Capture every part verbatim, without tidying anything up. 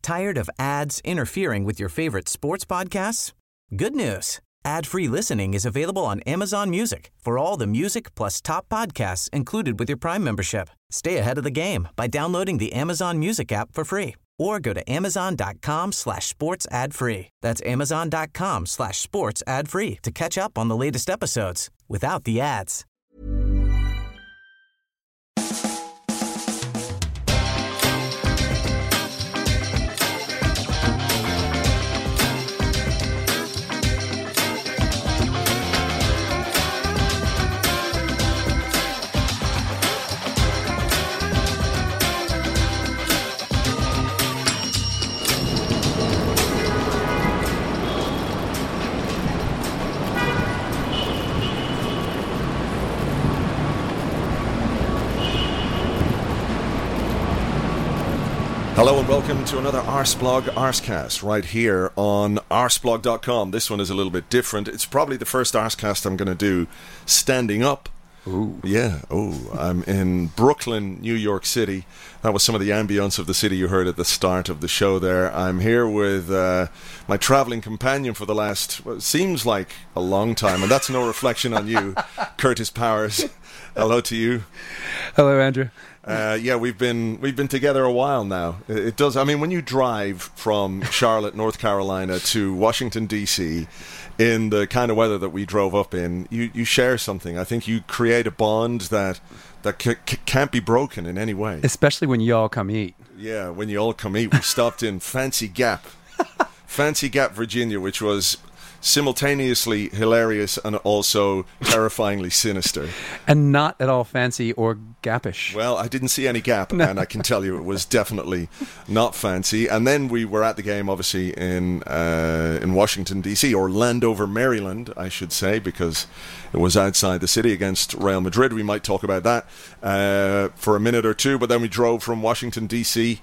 Tired of ads interfering with your favorite sports podcasts? Good news. Ad-free listening is available on Amazon Music for all the music plus top podcasts included with your Prime membership. Stay ahead of the game by downloading the Amazon Music app for free or go to amazon.com slash sports ad free. That's amazon.com slash sports ad free to catch up on the latest episodes without the ads. Hello and welcome to another Arsblog Arscast right here on arsblog dot com. This one is a little bit different. It's probably the first Arscast I'm going to do standing up. Ooh. Yeah, oh, I'm in Brooklyn, New York City. That was some of the ambience of the city you heard at the start of the show there. I'm here with uh, my travelling companion for the last, well, it seems like a long time, and that's no reflection on you, Curtis Powers. Hello to you. Hello, Andrew. Uh, yeah, we've been we've been together a while now. It, it does. I mean, when you drive from Charlotte, North Carolina, to Washington D C in the kind of weather that we drove up in, you, you share something. I think you create a bond that that c- c- can't be broken in any way. Especially when you all come eat. Yeah, when you all come eat. We stopped in Fancy Gap, Fancy Gap, Virginia, which was simultaneously hilarious and also terrifyingly sinister. And not at all fancy or gappish. Well, I didn't see any gap, No. and I can tell you it was definitely not fancy. And then we were at the game, obviously, in uh, in Washington, D C, or Landover, Maryland, I should say, because it was outside the city against Real Madrid. We might talk about that uh, for a minute or two, but then we drove from Washington, D C,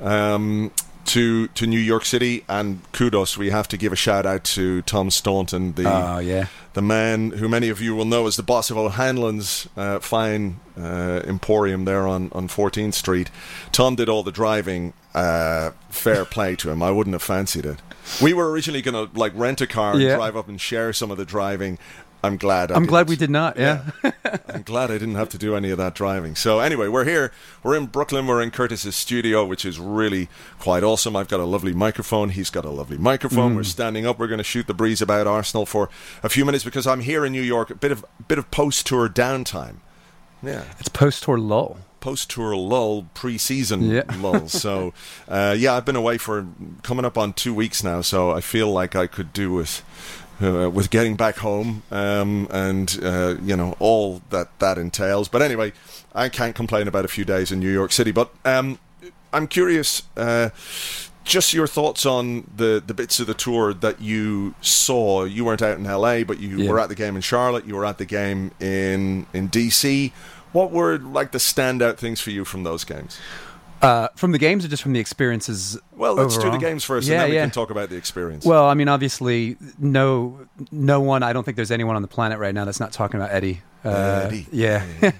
um, to to New York City, and kudos, we have to give a shout out to Tom Staunton, the Oh, yeah. the man who many of you will know as the boss of O'Hanlon's uh, fine uh, emporium there on, on fourteenth Street. Tom did all the driving. Uh, fair play to him. I wouldn't have fancied it. We were originally going to like rent a car and Yeah. drive up and share some of the driving. I'm glad I I'm glad didn't. we did not, yeah. Yeah. I'm glad I didn't have to do any of that driving. So anyway, we're here. We're in Brooklyn. We're in Curtis's studio, which is really quite awesome. I've got a lovely microphone. He's got a lovely microphone. Mm. We're standing up. We're going to shoot the breeze about Arsenal for a few minutes because I'm here in New York. A bit of bit of post-tour downtime. Yeah. It's post-tour lull. Post-tour lull, pre-season Yeah. lull. So, uh, yeah, I've been away for coming up on two weeks now, so I feel like I could do with uh, with getting back home um, and, uh, you know, all that that entails. But anyway, I can't complain about a few days in New York City. But um, I'm curious, uh, just your thoughts on the, the bits of the tour that you saw. You weren't out in L A, but you Yeah. were at the game in Charlotte. You were at the game in, in D C. What were like the standout things for you from those games? Uh, from the games or just from the experiences Well, let's overall? do the games first, Yeah, and then we yeah. can talk about the experience. Well, I mean, obviously, no no one, I don't think there's anyone on the planet right now that's not talking about Eddie. Uh, Eddie. Yeah.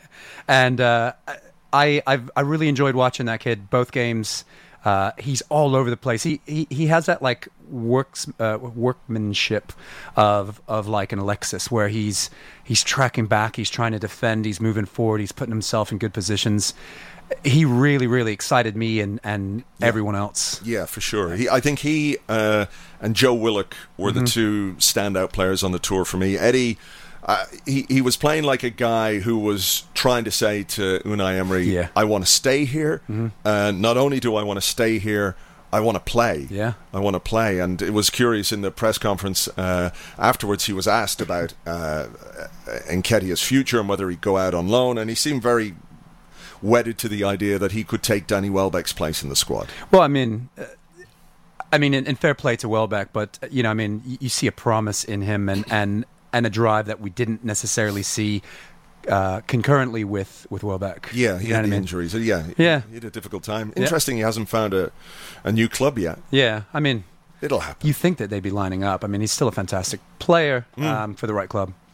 and uh, I, I've, I really enjoyed watching that kid, both games. Uh, he's all over the place. He he, he has that like works uh, workmanship of of like an Alexis, where he's he's tracking back, he's trying to defend, he's moving forward, he's putting himself in good positions. He really, really excited me and, and everyone else. Yeah, for sure. He, I think he uh, and Joe Willock were Mm-hmm. the two standout players on the tour for me. Eddie, uh, he, he was playing like a guy who was trying to say to Unai Emery, Yeah. I want to stay here. Mm-hmm. Uh, not only do I want to stay here, I want to play. Yeah. I want to play. And it was curious in the press conference uh, afterwards, he was asked about uh, Nketiah's future and whether he'd go out on loan. And he seemed very wedded to the idea that he could take Danny Welbeck's place in the squad. Well, I mean, uh, I mean, in, in fair play to Welbeck, but uh, you know, I mean, you, you see a promise in him and, and, and a drive that we didn't necessarily see uh, concurrently with, with Welbeck. Yeah, he You know had what the I mean? injuries. So, yeah, Yeah. he had a difficult time. Yeah. Interesting, he hasn't found a, a new club yet. Yeah, I mean, It'll happen. you think that they'd be lining up. I mean, he's still a fantastic player Mm. um, for the right club.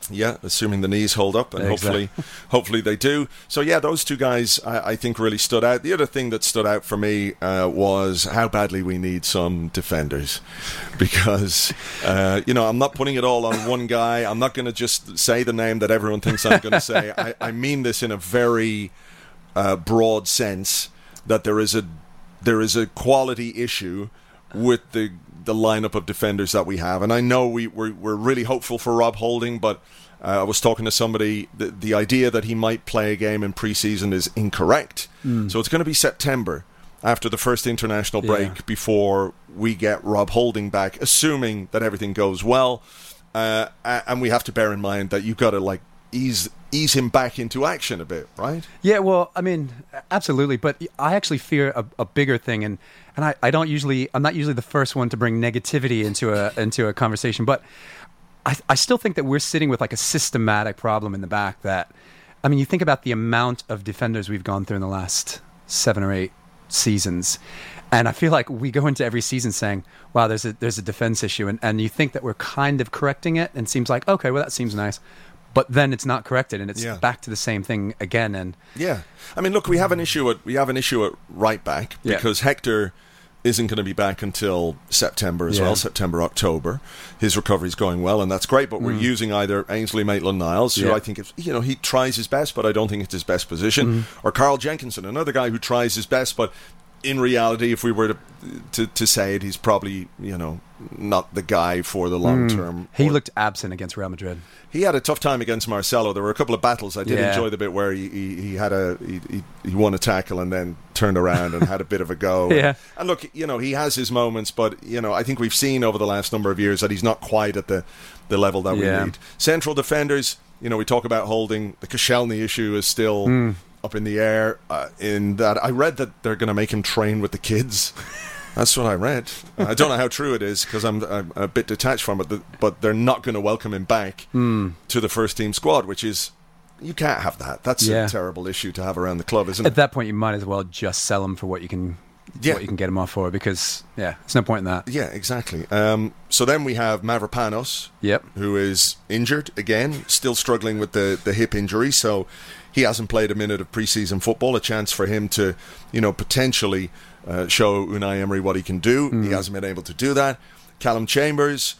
Yeah, assuming the knees hold up, and Exactly. hopefully, hopefully they do. So yeah, those two guys I, I think really stood out. The other thing that stood out for me uh, was how badly we need some defenders, because uh, you know I'm not putting it all on one guy. I'm not going to just say the name that everyone thinks I'm going to say. I, I mean this in a very uh, broad sense, that there is a there is a quality issue with the the lineup of defenders that we have. And I know we, we're, we're really hopeful for Rob Holding, but uh, I was talking to somebody, the, the idea that he might play a game in pre-season is incorrect. Mm. So it's going to be September, after the first international break, yeah. before we get Rob Holding back, assuming that everything goes well. Uh, and we have to bear in mind that you've got to like ease ease him back into action a bit, right? Yeah, well, I mean, absolutely. But I actually fear a, a bigger thing, and and I, I don't usually, I'm not usually the first one to bring negativity into a into a conversation, but I, I still think that we're sitting with like a systematic problem in the back. That, I mean, you think about the amount of defenders we've gone through in the last seven or eight seasons, and I feel like we go into every season saying, wow, there's a there's a defense issue, and, and you think that we're kind of correcting it, and it seems like, okay, well, that seems nice. But then it's not corrected, and it's yeah. back to the same thing again. And yeah, I mean, look, we have an issue at we have an issue at right back because yeah. Hector isn't going to be back until September as yeah. well, September, October. His recovery's going well, and that's great. But we're mm. using either Ainsley Maitland-Niles, who yeah. I think is, you know he tries his best, but I don't think it's his best position, mm. or Carl Jenkinson, another guy who tries his best, but in reality, if we were to to, to say it, he's probably you know not the guy for the long mm. term. He or, looked absent against Real Madrid. He had a tough time against Marcelo. There were a couple of battles. I did yeah. enjoy the bit where he, he, he had a he, he, he won a tackle and then turned around and had a bit of a go. yeah. And, and look, you know, he has his moments, but you know, I think we've seen over the last number of years that he's not quite at the, the level that yeah. we need. Central defenders, you know, we talk about Holding. The Koscielny issue is still mm. up in the air. Uh, in that, I read that they're going to make him train with the kids. That's what I read. I don't know how true it is because I'm, I'm a bit detached from it, but they're not going to welcome him back mm. to the first team squad, which is, you can't have that. That's yeah. a terrible issue to have around the club, isn't it? At that point, you might as well just sell him for what you can yeah. what you can get him off for, because, yeah, there's no point in that. Yeah, exactly. Um, so then we have Mavropanos, yep. who is injured again, still struggling with the, the hip injury, so he hasn't played a minute of pre-season football, a chance for him to, you know, potentially Uh, show Unai Emery what he can do. Mm. He hasn't been able to do that. Callum Chambers,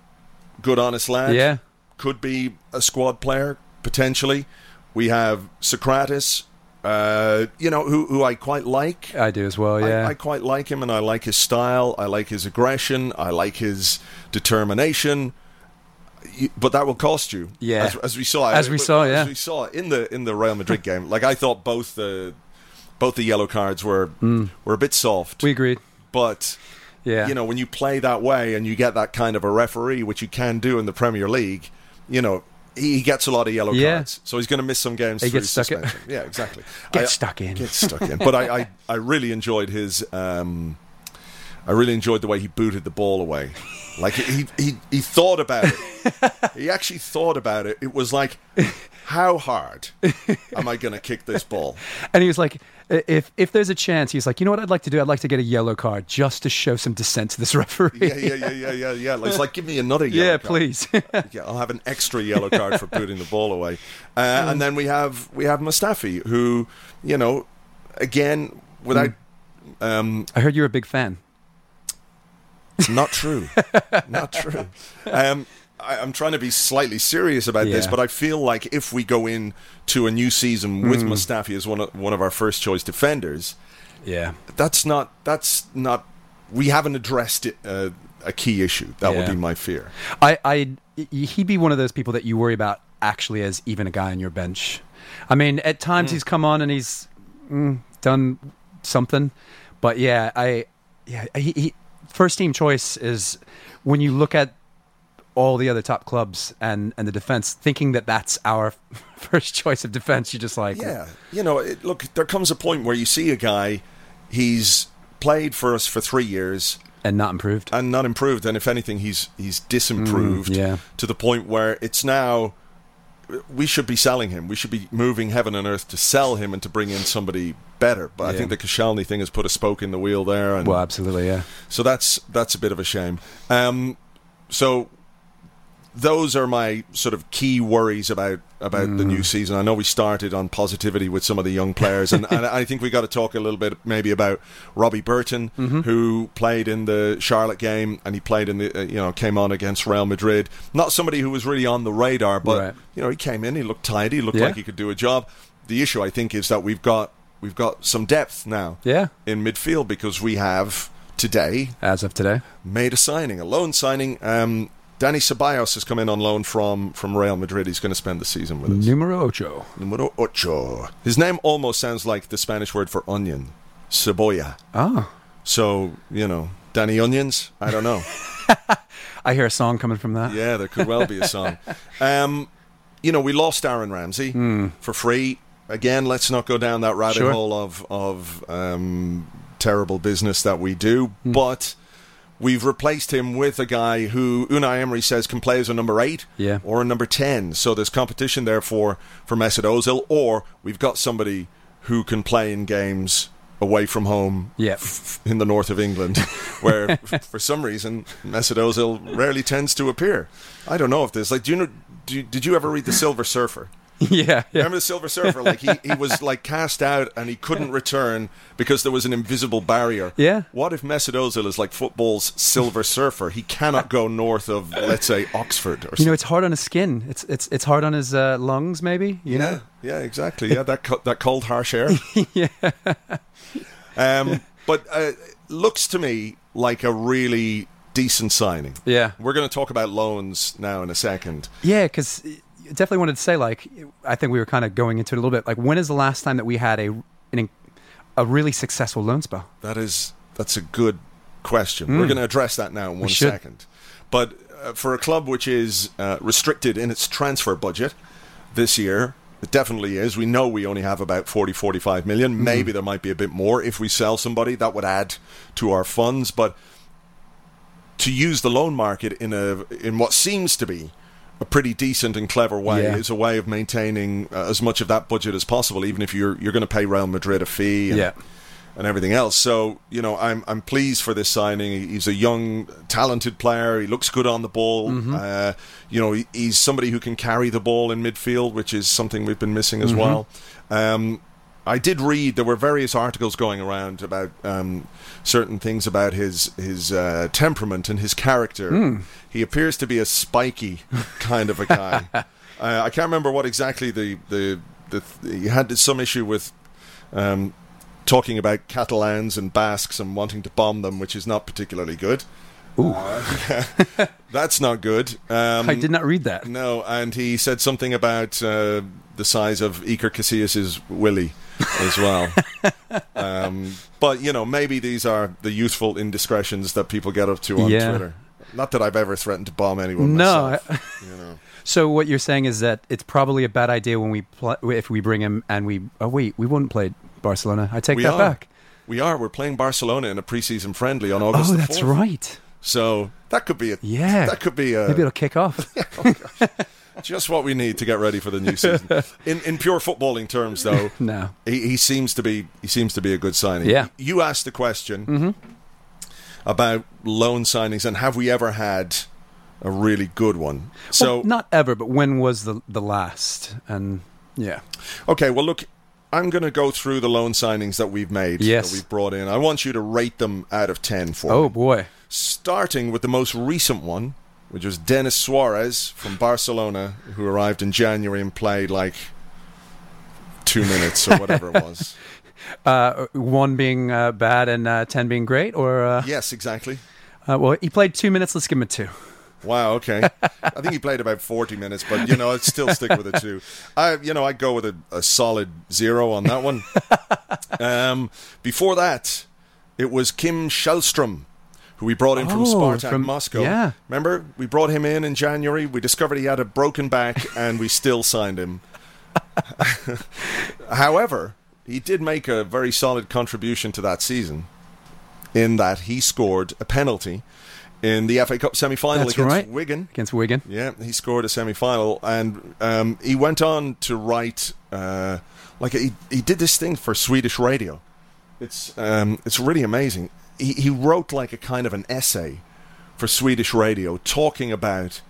good honest lad, yeah. could be a squad player potentially. We have Socrates, uh, you know, who who I quite like. I do as well. Yeah, I, I quite like him, and I like his style. I like his aggression. I like his determination. But that will cost you. Yeah, as, as we saw. As we saw, yeah, as we saw in the in the Real Madrid game. Like I thought both the. Both the yellow cards were mm. were a bit soft. We agreed. But, yeah. you know, when you play that way and you get that kind of a referee, which you can do in the Premier League, you know, he gets a lot of yellow yeah. cards. So he's going to miss some games he through gets stuck suspension. in. Yeah, exactly. Get I, stuck in. Get stuck in. But I, I, I really enjoyed his... Um, I really enjoyed the way he booted the ball away. Like, he, he, he thought about it. He actually thought about it. It was like, how hard am I going to kick this ball? And he was like... If if there's a chance, he's like, you know what I'd like to do? I'd like to get a yellow card just to show some dissent to this referee. Yeah, yeah, yeah, yeah, yeah, yeah. It's like, give me another yellow yeah, card. Yeah, please. Yeah, I'll have an extra yellow card for booting the ball away. Uh, mm. And then we have we have Mustafi, who, you know, again, without... Mm. Um, I heard you're a big fan. Not true. Not true. Um, I, I'm trying to be slightly serious about yeah. this, but I feel like if we go in to a new season with mm. Mustafi as one of, one of our first choice defenders, yeah, that's not that's not we haven't addressed it, uh, a key issue. That yeah. would be my fear. I, I he'd be one of those people that you worry about actually as even a guy on your bench. I mean, at times mm. he's come on and he's mm, done something, but yeah, I yeah he, he first team choice is when you look at all the other top clubs and, and the defense, thinking that that's our first choice of defense. You're just like... Yeah. You know, it, look, there comes a point where you see a guy, he's played for us for three years... And not improved. And not improved. And if anything, he's he's disimproved mm, yeah. to the point where it's now... We should be selling him. We should be moving heaven and earth to sell him and to bring in somebody better. But yeah. I think the Koscielny thing has put a spoke in the wheel there. And well, absolutely, yeah. So that's that's a bit of a shame. Um, so... those are my sort of key worries about about mm. the new season. I know we started on positivity with some of the young players, and, and I think we got to talk a little bit maybe about Robbie Burton, mm-hmm. who played in the Charlotte game, and he played in the uh, you know came on against Real Madrid. Not somebody who was really on the radar, but right. you know he came in, he looked tidy, he looked yeah. like he could do a job. The issue, I think, is that we've got we've got some depth now yeah. in midfield, because we have today, as of today, made a signing, a loan signing. Um, Dani Ceballos has come in on loan from, from Real Madrid. He's going to spend the season with us. Numero ocho. Numero ocho. His name almost sounds like the Spanish word for onion. Cebolla. Oh. So, you know, Danny Onions? I don't know. I hear a song coming from that. Yeah, there could well be a song. Um, you know, we lost Aaron Ramsey mm. for free. Again, let's not go down that rabbit sure. hole of, of um, terrible business that we do. Mm. But we've replaced him with a guy who Unai Emery says can play as a number eight yeah. or a number ten. So there's competition there for, for Mesut Ozil, or we've got somebody who can play in games away from home yeah. f- in the north of England, where f- for some reason Mesut Ozil rarely tends to appear. I don't know if this, like, do you know, do you, did you ever read The Silver Surfer? Yeah, yeah. Remember The Silver Surfer? Like he, he was like cast out and he couldn't return because there was an invisible barrier. Yeah. What if Mesut Ozil is like football's Silver Surfer? He cannot go north of, let's say, Oxford or something. You know, it's hard on his skin. It's it's it's hard on his uh, lungs, maybe. You yeah, know? yeah, exactly. Yeah, that co- that cold, harsh air. yeah. Um, but uh, looks to me like a really decent signing. Yeah. We're going to talk about loans now in a second. Yeah, because definitely wanted to say, like, I think we were kind of going into it a little bit. Like, when is the last time that we had a an, a really successful loan spell? That is, that's a good question. Mm. We're going to address that now in one second. But uh, for a club which is uh, restricted in its transfer budget this year, it definitely is. We know we only have about forty, forty-five million. Mm. Maybe there might be a bit more. If we sell somebody, that would add to our funds. But to use the loan market in a in what seems to be a pretty decent and clever way yeah. is a way of maintaining uh, as much of that budget as possible, even if you're you're going to pay Real Madrid a fee and, yeah. and everything else. So, you know, I'm I'm pleased for this signing. He's a young, talented player. He looks good on the ball. Mm-hmm. Uh, you know, he, he's somebody who can carry the ball in midfield, which is something we've been missing as mm-hmm. well. Um, I did read, there were various articles going around about um, certain things about his his uh, temperament and his character. Mm. He appears to be a spiky kind of a guy. uh, I can't remember what exactly the... the, the th- he had some issue with um, talking about Catalans and Basques and wanting to bomb them, which is not particularly good. Ooh. Uh, that's not good. Um, I did not read that. No, and he said something about uh, the size of Iker Casillas' willy as well. um, but, you know, maybe these are the youthful indiscretions that people get up to on yeah. Twitter. Not that I've ever threatened to bomb anyone no, myself. I, you know. So what you're saying is that it's probably a bad idea when we pl- if we bring him and we... Oh, wait, we wouldn't play Barcelona. I take we that are. back. We are. We're playing Barcelona in a preseason friendly on August oh, the fourth. That's right. So that could be a... Yeah. That could be a... Maybe it'll kick off. yeah, oh gosh. Just what we need to get ready for the new season. In in pure footballing terms, though, no. he, he seems to be he seems to be a good signing. Yeah. You asked the question mm-hmm. about loan signings and have we ever had a really good one? So well, not ever, but when was the the last? And yeah. Okay, well look, I'm going to go through the loan signings that we've made, yes. that we've brought in. I want you to rate them out of ten for oh, me. Oh boy. Starting with the most recent one, which was Denis Suarez from Barcelona, who arrived in January and played like two minutes or whatever it was. Uh, one being uh, bad and uh, ten being great, or uh, yes, exactly. Uh, well, he played two minutes. Let's give him a two. Wow. Okay. I think he played about forty minutes, but you know, I'd still stick with a two. I, you know, I'd go with a, a solid zero on that one. Um, before that, it was Kim Källström, who we brought in from oh, Spartak from, Moscow. Yeah. Remember, we brought him in in January. We discovered he had a broken back, and we still signed him. However, he did make a very solid contribution to that season, in that he scored a penalty in the F A Cup semi-final That's against right. Wigan. Against Wigan. Yeah, he scored a semi-final, and um, he went on to write, uh, like he he did this thing for Swedish radio. It's um, it's really amazing. He he wrote like a kind of an essay for Swedish radio talking about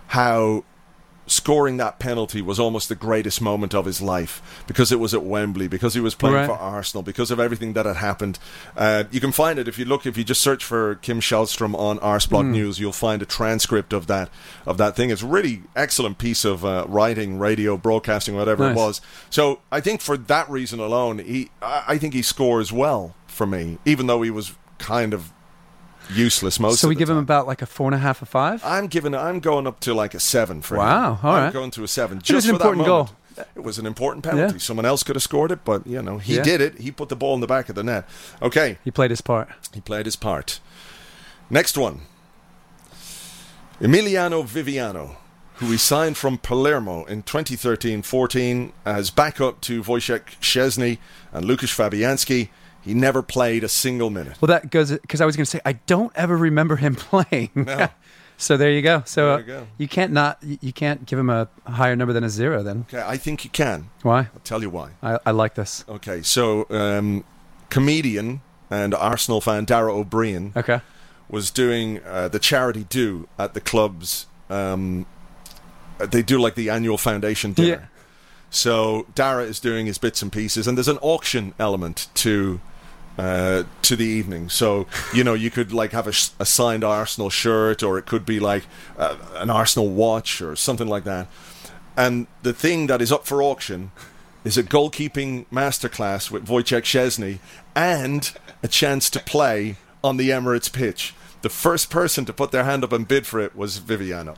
how scoring that penalty was almost the greatest moment of his life, because it was at Wembley, because he was playing Right. for Arsenal, because of everything that had happened. Uh, you can find it if you look, if you just search for Kim Schallstrom on Arsblog News, you'll find a transcript of that of that thing. It's a really excellent piece of uh, writing, radio, broadcasting, whatever Nice. it was. So I think for that reason alone, he I, I think he scores well for me, even though he was kind of useless most So of we the give him time. about like a four and a half or five. I'm giving. I'm going up to like a seven for him. Wow, all I'm right. going to a seven. It was Just an for that important moment. goal. It was an important penalty. Yeah. Someone else could have scored it, but you know he Yeah. did it. He put the ball in the back of the net. Okay, He played his part. he played his part. Next one, Emiliano Viviano, who we signed from Palermo in twenty thirteen fourteen as backup to Wojciech Szczesny and Lukasz Fabianski. He never played a single minute. Well, that goes because I was going to say I don't ever remember him playing. No. So there you go. So There uh, you go. you can't not you you can't give him a higher number than a zero. Then Okay, I think you can. why? I'll tell you why. I, I like this. Okay, so um, comedian and Arsenal fan Dara O'Brien Okay. was doing uh, the charity do at the club's. Um, uh, they do like the annual foundation dinner. Yeah. So Dara is doing his bits and pieces, and there's an auction element to uh, to the evening. So you know you could like have a, sh- a signed Arsenal shirt, or it could be like uh, an Arsenal watch or something like that. And the thing that is up for auction is a goalkeeping masterclass with Wojciech Szczesny and a chance to play on the Emirates pitch. The first person to put their hand up and bid for it was Viviano.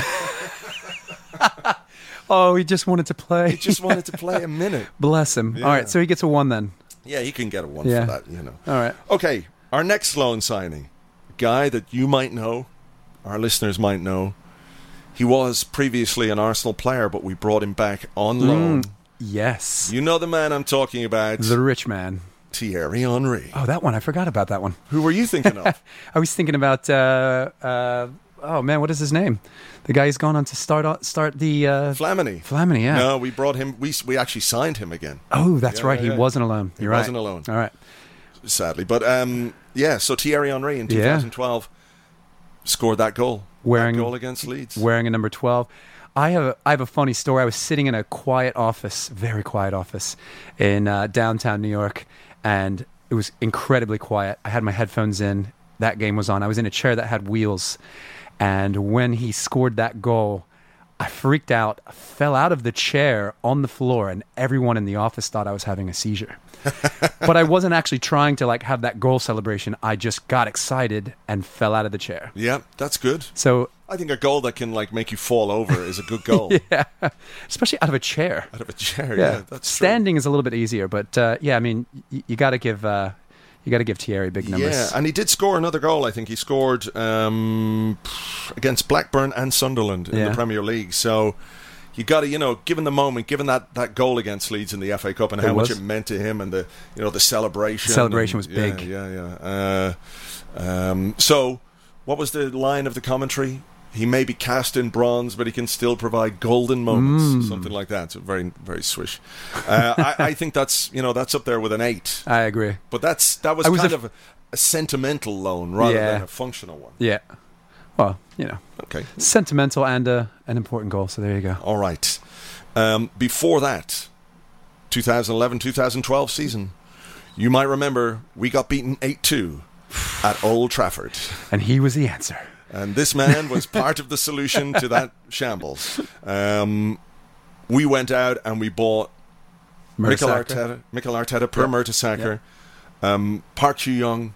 Oh, he just wanted to play. He just wanted to play a minute. Bless him. Yeah. All right, so he gets a one then. Yeah, he can get a one Yeah. for that, you know. All right. Okay, our next loan signing, a guy that you might know, our listeners might know. He was previously an Arsenal player, but we brought him back on loan. Yes. You know the man I'm talking about, The rich man. Thierry Henry. Oh, that one. I forgot about that one. Who were you thinking of? I was thinking about. Uh, uh, oh man, what is his name? The guy who's gone on to start start the uh, Flamini. Flamini. Yeah. No, we brought him. We we actually signed him again, Oh, that's Yeah, right. yeah, He yeah. wasn't alone. He You're right. wasn't alone. All right. sadly. But um, yeah, so Thierry Henry in Yeah. twenty twelve scored that goal. Wearing- that goal against Leeds. Wearing a number twelve. I have a, I have a funny story. I was sitting in a quiet office, very quiet office, in uh, downtown New York, and it was incredibly quiet. I had my headphones in. That game was on. I was in a chair that had wheels, and when he scored that goal, I freaked out, fell out of the chair on the floor, and everyone in the office thought I was having a seizure. But I wasn't actually trying to like have that goal celebration. I just got excited and fell out of the chair. Yeah, that's good. So I think a goal that can like make you fall over is a good goal. yeah, especially out of a chair. Out of a chair, yeah, that's standing is a little bit easier, but uh, yeah, I mean, y- you got to give uh, you got to give Thierry big true. numbers. Yeah, and he did score another goal. I think he scored um, against Blackburn and Sunderland in Yeah. the Premier League. So you got to, you know, given the moment, given that, that goal against Leeds in the F A Cup and It how much was. it meant to him, and the you know the celebration. The celebration and- was big. Yeah, yeah, yeah. Uh, um, so, what was the line of the commentary? He may be cast in bronze, but he can still provide golden moments, Mm. something like that. So very, very swish. Uh, I, I think that's you know that's up there with an eight. I agree. But that's that was, I was kind a of a, a sentimental loan rather Yeah. than a functional one. Yeah. Well, you know, Okay, sentimental and uh, an important goal. So there you go. all right. Um, before that, twenty eleven twenty twelve season, you might remember we got beaten eight two at Old Trafford. And he was the answer. And this man was part of the solution to that shambles. Um, we went out and we bought Mikel Mertesacker. Arteta, Mikel Arteta per Yeah. Mertesacker, um, Park Ji-young,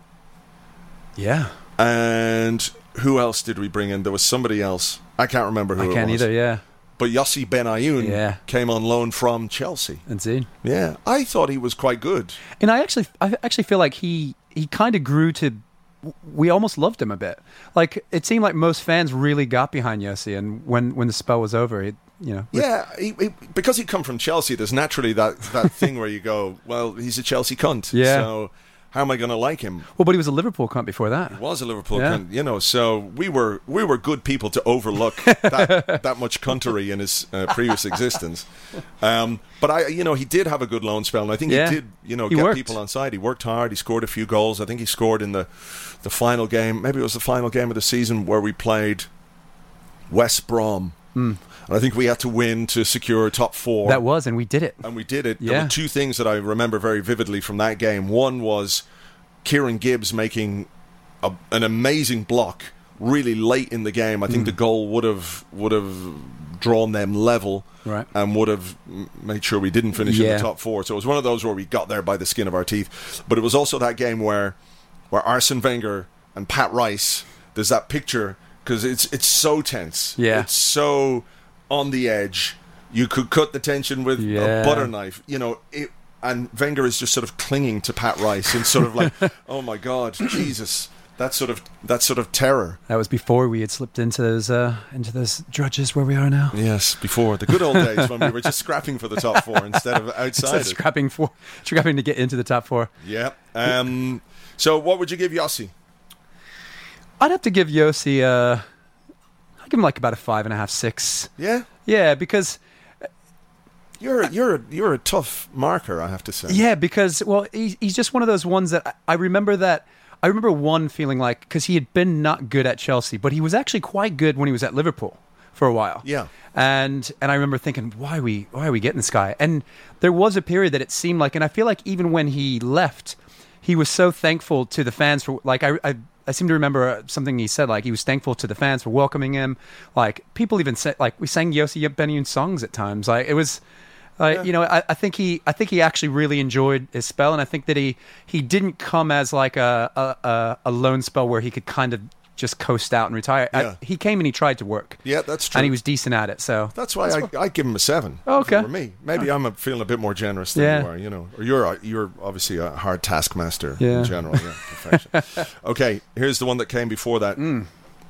Yeah. and who else did we bring in? There was somebody else. I can't remember who I it can't was. either. Yeah. But Yossi Benayoun Yeah. came on loan from Chelsea. Indeed. Yeah, I thought he was quite good. And I actually, I actually feel like he he kind of grew to. We almost loved him a bit. Like it seemed like most fans really got behind Yossi, and when when the spell was over, it, you know. Yeah, he, he, because he'd come from Chelsea, there's naturally that, that thing where you go, well, he's a Chelsea cunt. Yeah. So how am I going to like him? Well, but he was a Liverpool cunt before that. He was a Liverpool Yeah. cunt, you know. So we were we were good people to overlook that, that much cuntery in his uh, previous existence. Um, but I, you know, he did have a good loan spell, and I think Yeah. he did, you know, He get worked. people on side. He worked hard. He scored a few goals. I think he scored in the the final game. Maybe it was the final game of the season where we played West Brom. Mm. And I think we had to win to secure top four. That was, and we did it. And we did it. Yeah. There were two things that I remember very vividly from that game. One was Kieran Gibbs making a, an amazing block really late in the game. I think Mm. the goal would have would have drawn them level, right, and would have made sure we didn't finish yeah. in the top four. So it was one of those where we got there by the skin of our teeth. But it was also that game where where Arsene Wenger and Pat Rice, there's that picture, because it's it's so tense. Yeah. It's so on the edge. You could cut the tension with Yeah. a butter knife. You know, it, and Wenger is just sort of clinging to Pat Rice and sort of like, oh my God, Jesus. That sort of that sort of terror. That was before we had slipped into those uh, into those drudges where we are now. Yes, before the good old days when we were just scrapping for the top four instead of outside. Instead of scrapping for scrapping to get into the top four. Yeah. Um, so, what would you give Yossi? I'd have to give Yossi. Uh, I'd give him like about a five and a half, six. Yeah. Yeah, because you're you're you're a tough marker, I have to say. Yeah, because well, he's he's just one of those ones that I, I remember that. I remember one feeling like, because he had been not good at Chelsea, but he was actually quite good when he was at Liverpool for a while. Yeah. And and I remember thinking, why are we why are we getting this guy? And there was a period that it seemed like, and I feel like even when he left, he was so thankful to the fans for, like, I I, I seem to remember something he said, like he was thankful to the fans for welcoming him. Like people even said, like we sang Yossi Benayoun songs at times. Like it was. Uh, yeah. You know, I, I think he, I think he actually really enjoyed his spell, and I think that he, he didn't come as like a a, a loan spell where he could kind of just coast out and retire. Yeah. I, he came and he tried to work. Yeah, that's true, and he was decent at it. So that's why that's I, I give him a seven. Oh, okay, for me, maybe oh. I'm a, feeling a bit more generous than yeah. you are. You know, or you're a, you're obviously a hard taskmaster yeah. in general. Yeah, perfection. Okay, here's the one that came before that. Mm.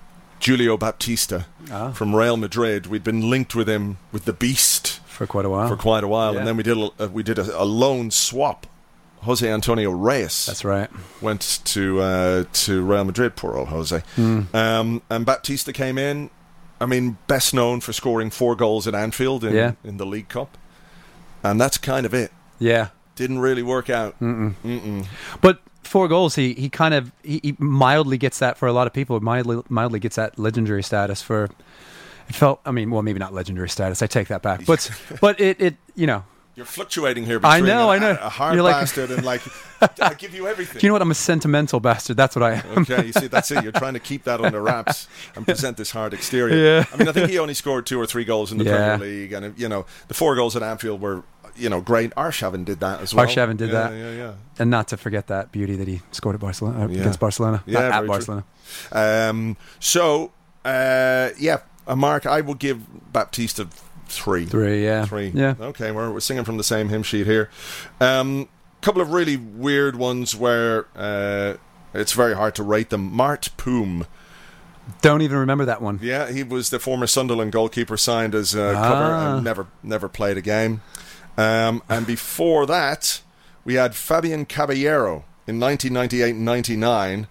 Julio Baptista ah. from Real Madrid. We'd been linked with him with the Beast for quite a while. For quite a while, yeah. and then we did a, we did a, a loan swap. Jose Antonio Reyes. That's right. Went to uh, to Real Madrid. Poor old Jose. Mm. Um, and Baptista came in. I mean, best known for scoring four goals at Anfield in yeah. in the League Cup, and that's kind of it. Yeah, didn't really work out. Mm-mm. Mm-mm. But four goals, he he kind of he, he mildly gets that for a lot of people. Mildly mildly gets that legendary status for. It felt. I mean, well, maybe not legendary status. I take that back. But but it it you know. You're fluctuating here between I know, a, I know. a hard You're like, bastard and like, I give you everything. Do you know what? I'm a sentimental bastard. That's what I am. Okay, you see, that's it. You're trying to keep that under wraps and present this hard exterior. Yeah. I mean, I think he only scored two or three goals in the yeah. Premier League. And, you know, the four goals at Anfield were, you know, great. Arshavin did that as well. Arshavin did yeah, that. Yeah, yeah. And not to forget that beauty that he scored at Barcelona, uh, yeah. against Barcelona. Yeah, not at very Barcelona. True. Um, so, uh, yeah, uh, Mark, I will give Baptista Three. Three, yeah. Three. Yeah. Okay, we're, we're singing from the same hymn sheet here. A um, couple of really weird ones where uh, it's very hard to rate them. Mart Poom. Don't even remember that one. Yeah, he was the former Sunderland goalkeeper, signed as a ah. cover and never never played a game. Um, and before that, we had Fabian Caballero in nineteen ninety-eight ninety-nine.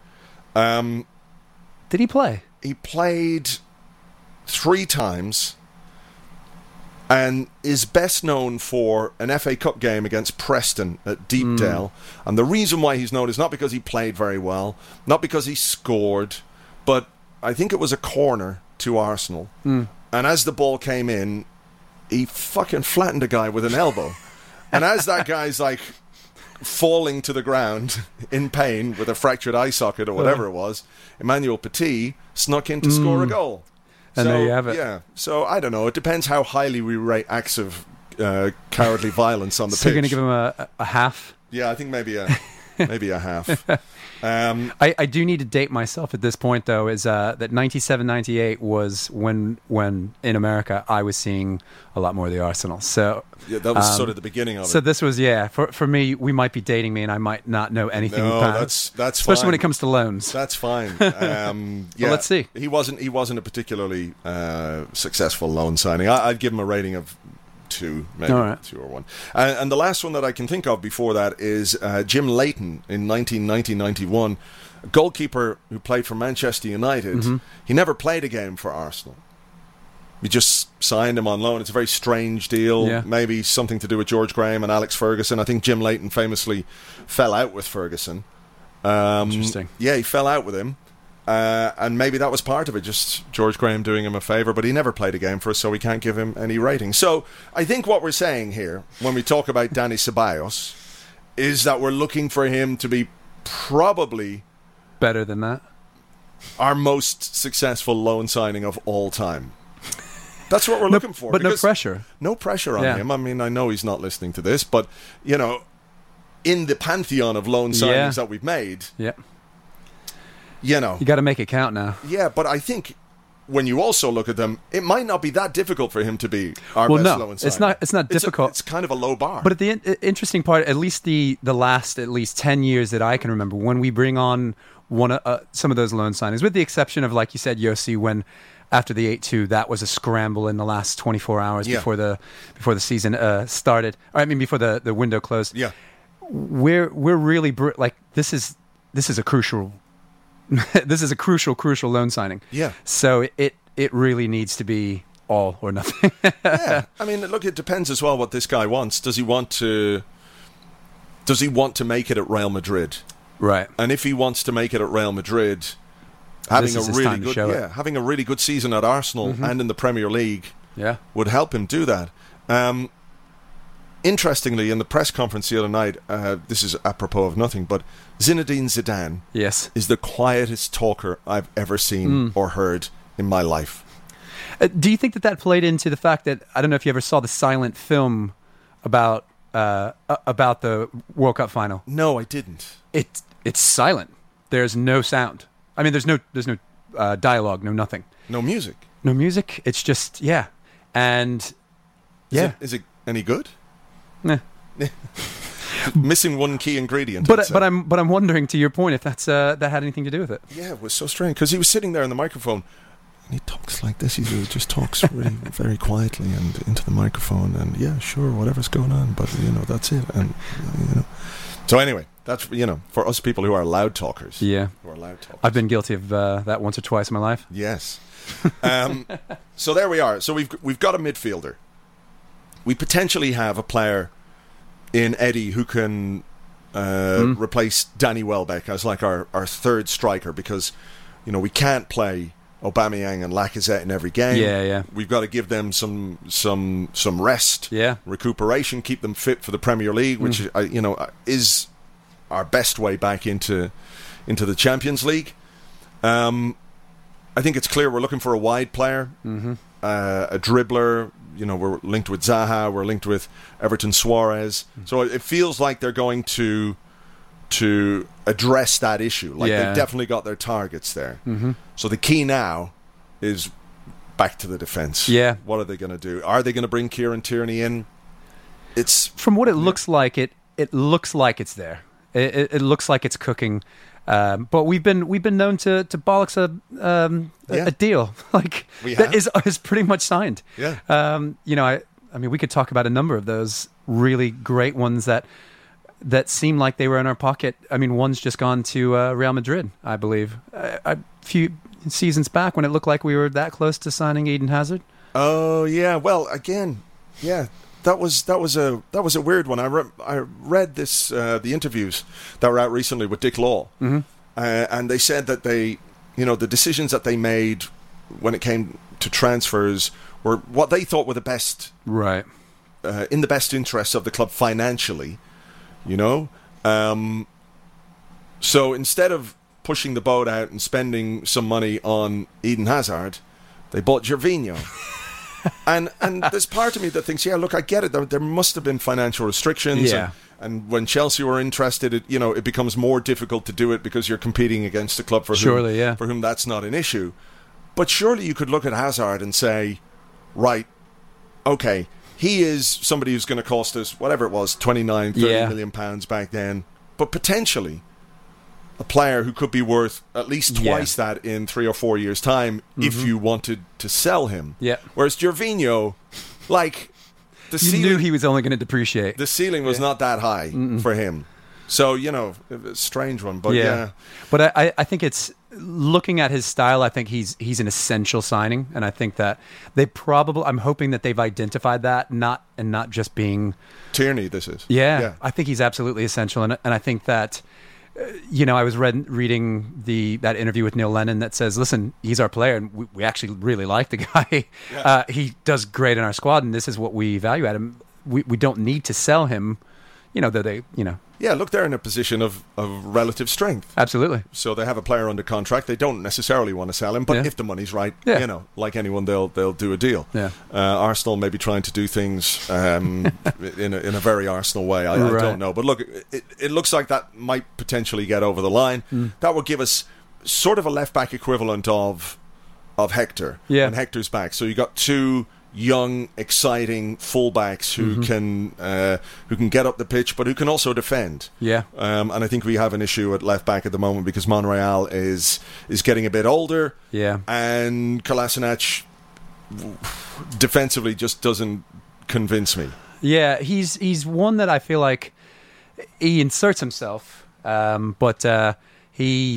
Um, Did he play? He played three times. And is best known for an F A Cup game against Preston at Deepdale. Mm. And the reason why he's known is not because he played very well, not because he scored, but I think it was a corner to Arsenal. Mm. And as the ball came in, he fucking flattened a guy with an elbow. And as that guy's like falling to the ground in pain with a fractured eye socket or whatever uh. it was, Emmanuel Petit snuck in to mm. score a goal. And so, there you have it. Yeah. So, I don't know. It depends how highly we rate acts of uh, cowardly violence on the so pitch. So you're going to give him a, a half? Yeah, I think maybe a maybe a half. Um, I, I do need to date myself at this point, though, is uh, that ninety-seven ninety-eight was when, when in America, I was seeing a lot more of the Arsenal. So yeah, that was um, sort of the beginning of so it. So this was, yeah, for for me, we might be dating me and I might not know anything no, about that's, that's especially fine. when it comes to loans. That's fine. Um, yeah, well, let's see. He wasn't, he wasn't a particularly uh, successful loan signing. I, I'd give him a rating of two, maybe right. two or one. And, and the last one that I can think of before that is uh, Jim Leighton in nineteen ninety ninety-one, a goalkeeper who played for Manchester United. Mm-hmm. He never played a game for Arsenal. We just signed him on loan. It's a very strange deal. Yeah. Maybe something to do with George Graham and Alex Ferguson. I think Jim Leighton famously fell out with Ferguson. Um, Interesting. Yeah, he fell out with him. Uh, and maybe that was part of it, just George Graham doing him a favour, but he never played a game for us, so we can't give him any rating. So I think what we're saying here, when we talk about Dani Ceballos, is that we're looking for him to be probably better than that, our most successful loan signing of all time. That's what we're no, looking for. But no pressure. No pressure on yeah. him. I mean, I know he's not listening to this, but, you know, in the pantheon of loan signings yeah. that we've made... Yeah. You know, you got to make it count now. Yeah, but I think when you also look at them, it might not be that difficult for him to be our well, best no, loan signing. it's not. It's not difficult. It's, a, it's kind of a low bar. But at the in- interesting part, at least the the last at least ten years that I can remember, when we bring on one uh, some of those loan signings, with the exception of, like you said, Yossi, when after the eight two, that was a scramble in the last twenty-four hours yeah. before the before the season uh, started. Or I mean, before the, the window closed. Yeah, we're we're really br- like this is this is a crucial. This is a crucial, crucial loan signing. Yeah. So it it really needs to be all or nothing. Yeah. I mean, look, it depends as well what this guy wants. Does he want to? Does he want to make it at Real Madrid? Right. And if he wants to make it at Real Madrid, having a really good yeah, having a really good season at Arsenal mm-hmm. and in the Premier League, yeah, would help him do that. Um, Interestingly, in the press conference the other night, uh, this is apropos of nothing, but Zinedine Zidane yes. is the quietest talker I've ever seen mm. or heard in my life. Uh, do you think that that played into the fact that, I don't know if you ever saw the silent film about uh, about the World Cup final? No, I didn't. It It's silent. There's no sound. I mean, there's no there's no uh, dialogue, no nothing. No music? No music. It's just, yeah. And, is yeah. It, is it any good? Nah. Missing one key ingredient. But but I'm but I'm wondering, to your point, if that's uh, that had anything to do with it. Yeah, it was so strange because he was sitting there in the microphone and he talks like this. He just talks really very quietly and into the microphone and yeah, sure, whatever's going on, but you know that's it. And you know, so anyway, that's you know for us people who are loud talkers. Yeah, who are loud talkers. I've been guilty of uh, that once or twice in my life. Yes. Um, so there we are. So we've we've got a midfielder. We potentially have a player in Eddie who can uh, mm. replace Danny Welbeck as like our, our third striker because, you know, we can't play Aubameyang and Lacazette in every game. Yeah, yeah. We've got to give them some some some rest, yeah, recuperation, keep them fit for the Premier League, which mm. uh, you know is our best way back into into the Champions League. Um, I think it's clear we're looking for a wide player, mm-hmm. uh, a dribbler. You know, we're linked with Zaha, we're linked with Everton Suarez. Mm. So it feels like they're going to to address that issue. Like yeah. they've definitely got their targets there. Mm-hmm. So the key now is back to the defence. Yeah. What are they going to do? Are they going to bring Kieran Tierney in? It's from what it looks like. It it looks like it's there. It, it, it looks like it's cooking. Um, but we've been we've been known to to bollocks a um, a, yeah. a deal like we that have. is is pretty much signed. Yeah. Um, you know, I I mean, we could talk about a number of those really great ones that that seem like they were in our pocket. I mean, one's just gone to uh, Real Madrid, I believe, a, a few seasons back when it looked like we were that close to signing Eden Hazard. Oh yeah. Well, again, yeah. That was that was a that was a weird one. I re- I read this uh, the interviews that were out recently with Dick Law, mm-hmm. uh, and they said that they, you know, the decisions that they made when it came to transfers were what they thought were the best, right, uh, in the best interests of the club financially, you know. Um, so instead of pushing the boat out and spending some money on Eden Hazard, they bought Gervinho. and and there's part of me that thinks, yeah, look, I get it. There, there must have been financial restrictions. Yeah. And, and when Chelsea were interested, it, you know, it becomes more difficult to do it because you're competing against a club for surely, whom, yeah. for whom that's not an issue. But surely you could look at Hazard and say, right, okay, he is somebody who's going to cost us, whatever it was, twenty-nine, thirty yeah. million pounds back then. But potentially a player who could be worth at least twice yeah. that in three or four years' time mm-hmm. if you wanted to sell him. Yeah. Whereas Gervinho, like, the you ceiling, knew he was only going to depreciate. The ceiling was yeah. not that high Mm-mm. for him. So, you know, a strange one, but yeah. yeah. But I, I think it's, looking at his style, I think he's he's an essential signing, and I think that they probably, I'm hoping that they've identified that, not and not just being... Tierney, this is. Yeah, yeah. I think he's absolutely essential, and, and I think that you know, I was read, reading the that interview with Neil Lennon that says, listen, he's our player, and we, we actually really like the guy. Yeah. Uh, he does great in our squad, and this is what we value at him. We we don't need to sell him, you know, though they, you know. Yeah, look, they're in a position of, of relative strength. Absolutely. So they have a player under contract. They don't necessarily want to sell him, but yeah. if the money's right, yeah. you know, like anyone, they'll they'll do a deal. Yeah. Uh, Arsenal may be trying to do things um, in a, in a very Arsenal way. I, right. I don't know, but look, it, it looks like that might potentially get over the line. Mm. That would give us sort of a left back equivalent of of Hector. Yeah. And Hector's back, so you got two young, exciting fullbacks who mm-hmm. can uh, who can get up the pitch, but who can also defend. Yeah, um, and I think we have an issue at left back at the moment because Monreal is is getting a bit older. Yeah, and Kolasinac defensively just doesn't convince me. Yeah, he's he's one that I feel like he inserts himself, um, but uh, he.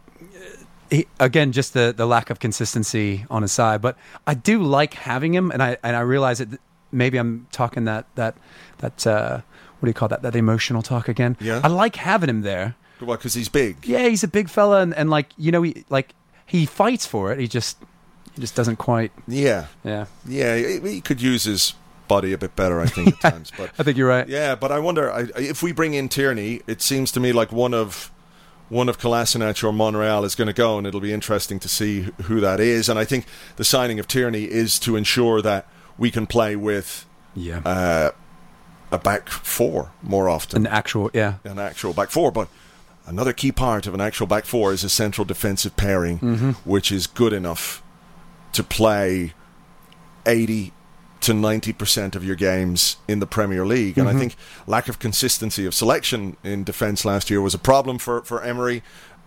He, again, just the, the lack of consistency on his side, but I do like having him, and I and I realize that maybe I'm talking that that that uh, what do you call that that emotional talk again? Yeah, I like having him there. Well, because he's big. Yeah, he's a big fella, and, and like you know, he like he fights for it. He just he just doesn't quite. Yeah, yeah, yeah. He, he could use his body a bit better, I think, at times. But I think you're right. Yeah, but I wonder I, if we bring in Tierney, it seems to me like one of. One of Kolasinac or Monreal is going to go, and it'll be interesting to see who that is. And I think the signing of Tierney is to ensure that we can play with yeah. uh, a back four more often. An actual, yeah. An actual back four. But another key part of an actual back four is a central defensive pairing, mm-hmm. which is good enough to play eighty to ninety percent of your games in the Premier League. And mm-hmm. I think lack of consistency of selection in defence last year was a problem for, for Emery.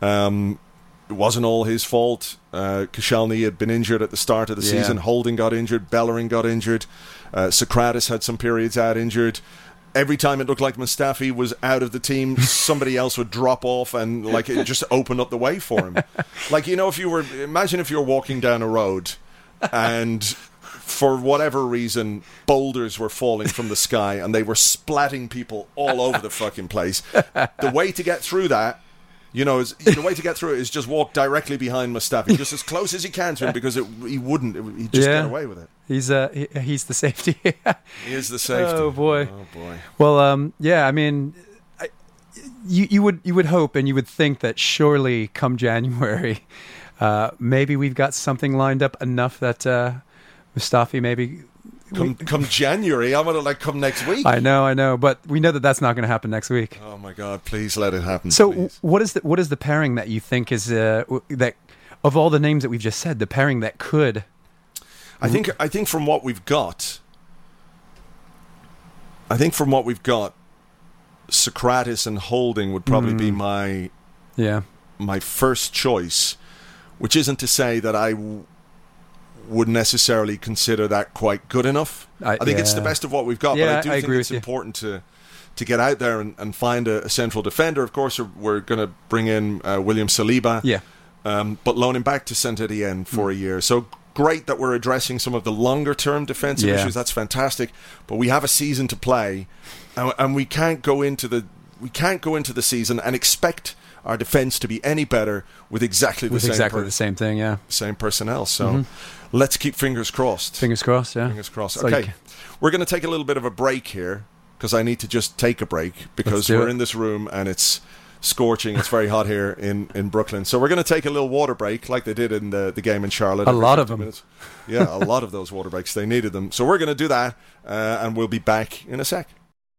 Um, it wasn't all his fault. Uh, Koscielny had been injured at the start of the yeah. season. Holding got injured. Bellerin got injured. Uh, Socrates had some periods out injured. Every time it looked like Mustafi was out of the team, somebody else would drop off and like it just opened up the way for him. Like, you know, if you were, imagine if you were walking down a road and for whatever reason, boulders were falling from the sky and they were splatting people all over the fucking place. The way to get through that, you know, is, the way to get through it is just walk directly behind Mustafi, just as close as he can to him, because it, he wouldn't. It, he'd just yeah. get away with it. He's uh, he, he's the safety. He is the safety. Oh boy. Oh boy. Well, um, yeah. I mean, I, you you would you would hope and you would think that surely come January, uh, maybe we've got something lined up enough that. Uh, Mustafi, maybe come, come January. I'm gonna like come next week. I know, I know, but we know that that's not going to happen next week. Oh my God! Please let it happen. So, please. what is the what is the pairing that you think is uh, that of all the names that we've just said, the pairing that could? I think I think from what we've got, I think from what we've got, Socrates and Holding would probably mm. be my yeah my first choice, which isn't to say that I. W- would necessarily consider that quite good enough. I, I think yeah. it's the best of what we've got, yeah, but I do I think agree it's with you. important to to get out there and, and find a, a central defender. Of course, we're going to bring in uh, William Saliba, yeah, um, but loan him back to Saint Etienne for mm. a year. So great that we're addressing some of the longer term defensive yeah. issues. That's fantastic, but we have a season to play, and, and we can't go into the we can't go into the season and expect our defense to be any better with exactly the with same exactly per- the same thing, yeah, same personnel. So. Mm-hmm. Let's keep fingers crossed. Fingers crossed, yeah. Fingers crossed. It's okay, like... we're going to take a little bit of a break here because I need to just take a break because we're it. in this room and it's scorching. It's very hot here in, in Brooklyn. So we're going to take a little water break like they did in the, the game in Charlotte. A lot of them. Minutes. Yeah, a lot of those water breaks. They needed them. So we're going to do that uh, and we'll be back in a sec.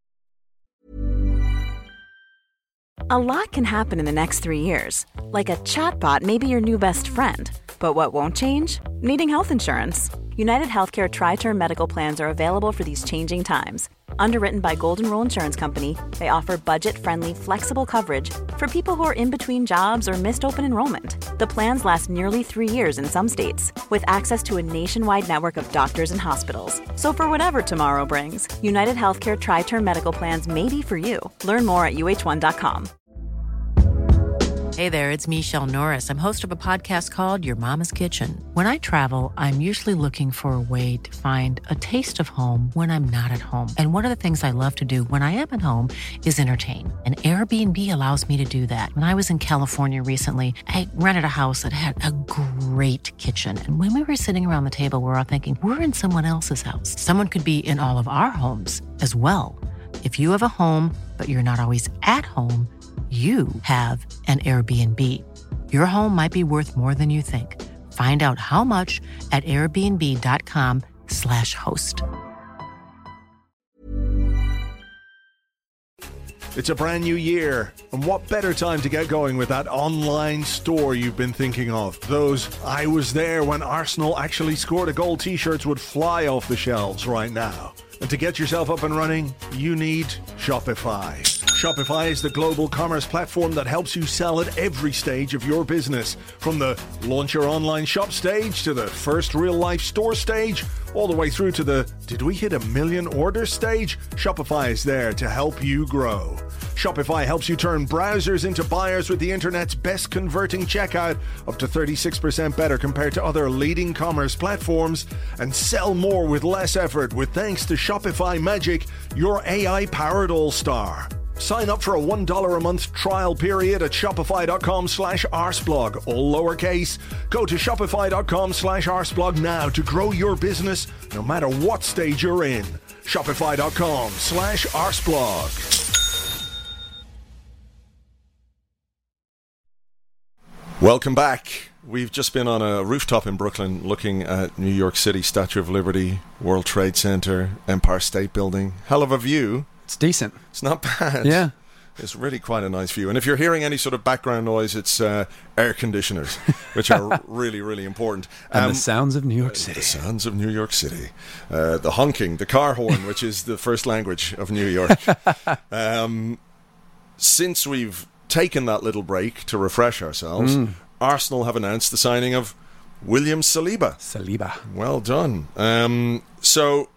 A lot can happen in the next three years. Like a chatbot may be your new best friend. But what won't change? Needing health insurance. United Healthcare Tri-Term Medical Plans are available for these changing times. Underwritten by Golden Rule Insurance Company, they offer budget-friendly, flexible coverage for people who are in between jobs or missed open enrollment. The plans last nearly three years in some states, with access to a nationwide network of doctors and hospitals. So for whatever tomorrow brings, United Healthcare Tri-Term Medical Plans may be for you. Learn more at U H one dot com. Hey there, it's Michelle Norris. I'm host of a podcast called Your Mama's Kitchen. When I travel, I'm usually looking for a way to find a taste of home when I'm not at home. And one of the things I love to do when I am at home is entertain. And Airbnb allows me to do that. When I was in California recently, I rented a house that had a great kitchen. And when we were sitting around the table, we were all thinking, we're in someone else's house. Someone could be in all of our homes as well. If you have a home, but you're not always at home, you have an Airbnb. Your home might be worth more than you think. Find out how much at airbnb.com slash host. It's a brand new year, and what better time to get going with that online store you've been thinking of? Those I was there when Arsenal actually scored a goal t-shirts would fly off the shelves right now. And to get yourself up and running, you need Shopify. Shopify is the global commerce platform that helps you sell at every stage of your business. From the launch your online shop stage to the first real-life store stage, all the way through to the did we hit a million orders stage? Shopify is there to help you grow. Shopify helps you turn browsers into buyers with the internet's best converting checkout, up to thirty-six percent better compared to other leading commerce platforms, and sell more with less effort with thanks to Shopify Magic, your A I-powered all-star. Sign up for a one dollar a month trial period at shopify.com slash arseblog, all lowercase. Go to shopify.com slash arseblog now to grow your business no matter what stage you're in. Shopify.com slash arseblog. Welcome back. We've just been on a rooftop in Brooklyn looking at New York City, Statue of Liberty, World Trade Center, Empire State Building. Hell of a view. It's decent. It's not bad. Yeah. It's really quite a nice view. And if you're hearing any sort of background noise, it's uh, air conditioners, which are really, really important. And um, the sounds of New York City. The sounds of New York City. Uh, the honking, the car horn, which is the first language of New York. Um, since we've taken that little break to refresh ourselves, mm. Arsenal have announced the signing of William Saliba. Saliba. Well done. Um, so...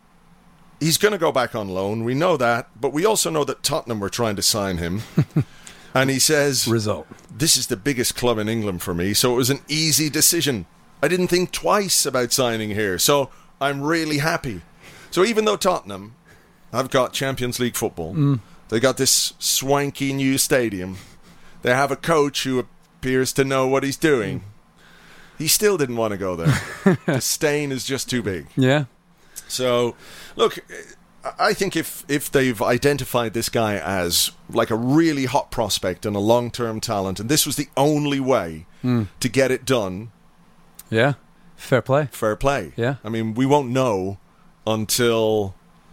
He's going to go back on loan. We know that. But we also know that Tottenham were trying to sign him. And he says, result. This is the biggest club in England for me. So it was an easy decision. I didn't think twice about signing here. So I'm really happy. So even though Tottenham have got Champions League football, mm. they got this swanky new stadium, they have a coach who appears to know what he's doing, he still didn't want to go there. The stain is just too big. Yeah. So, look, I think if, if they've identified this guy as like a really hot prospect and a long-term talent, and this was the only way mm. to get it done... Yeah, fair play. Fair play. Yeah. I mean, we won't know until...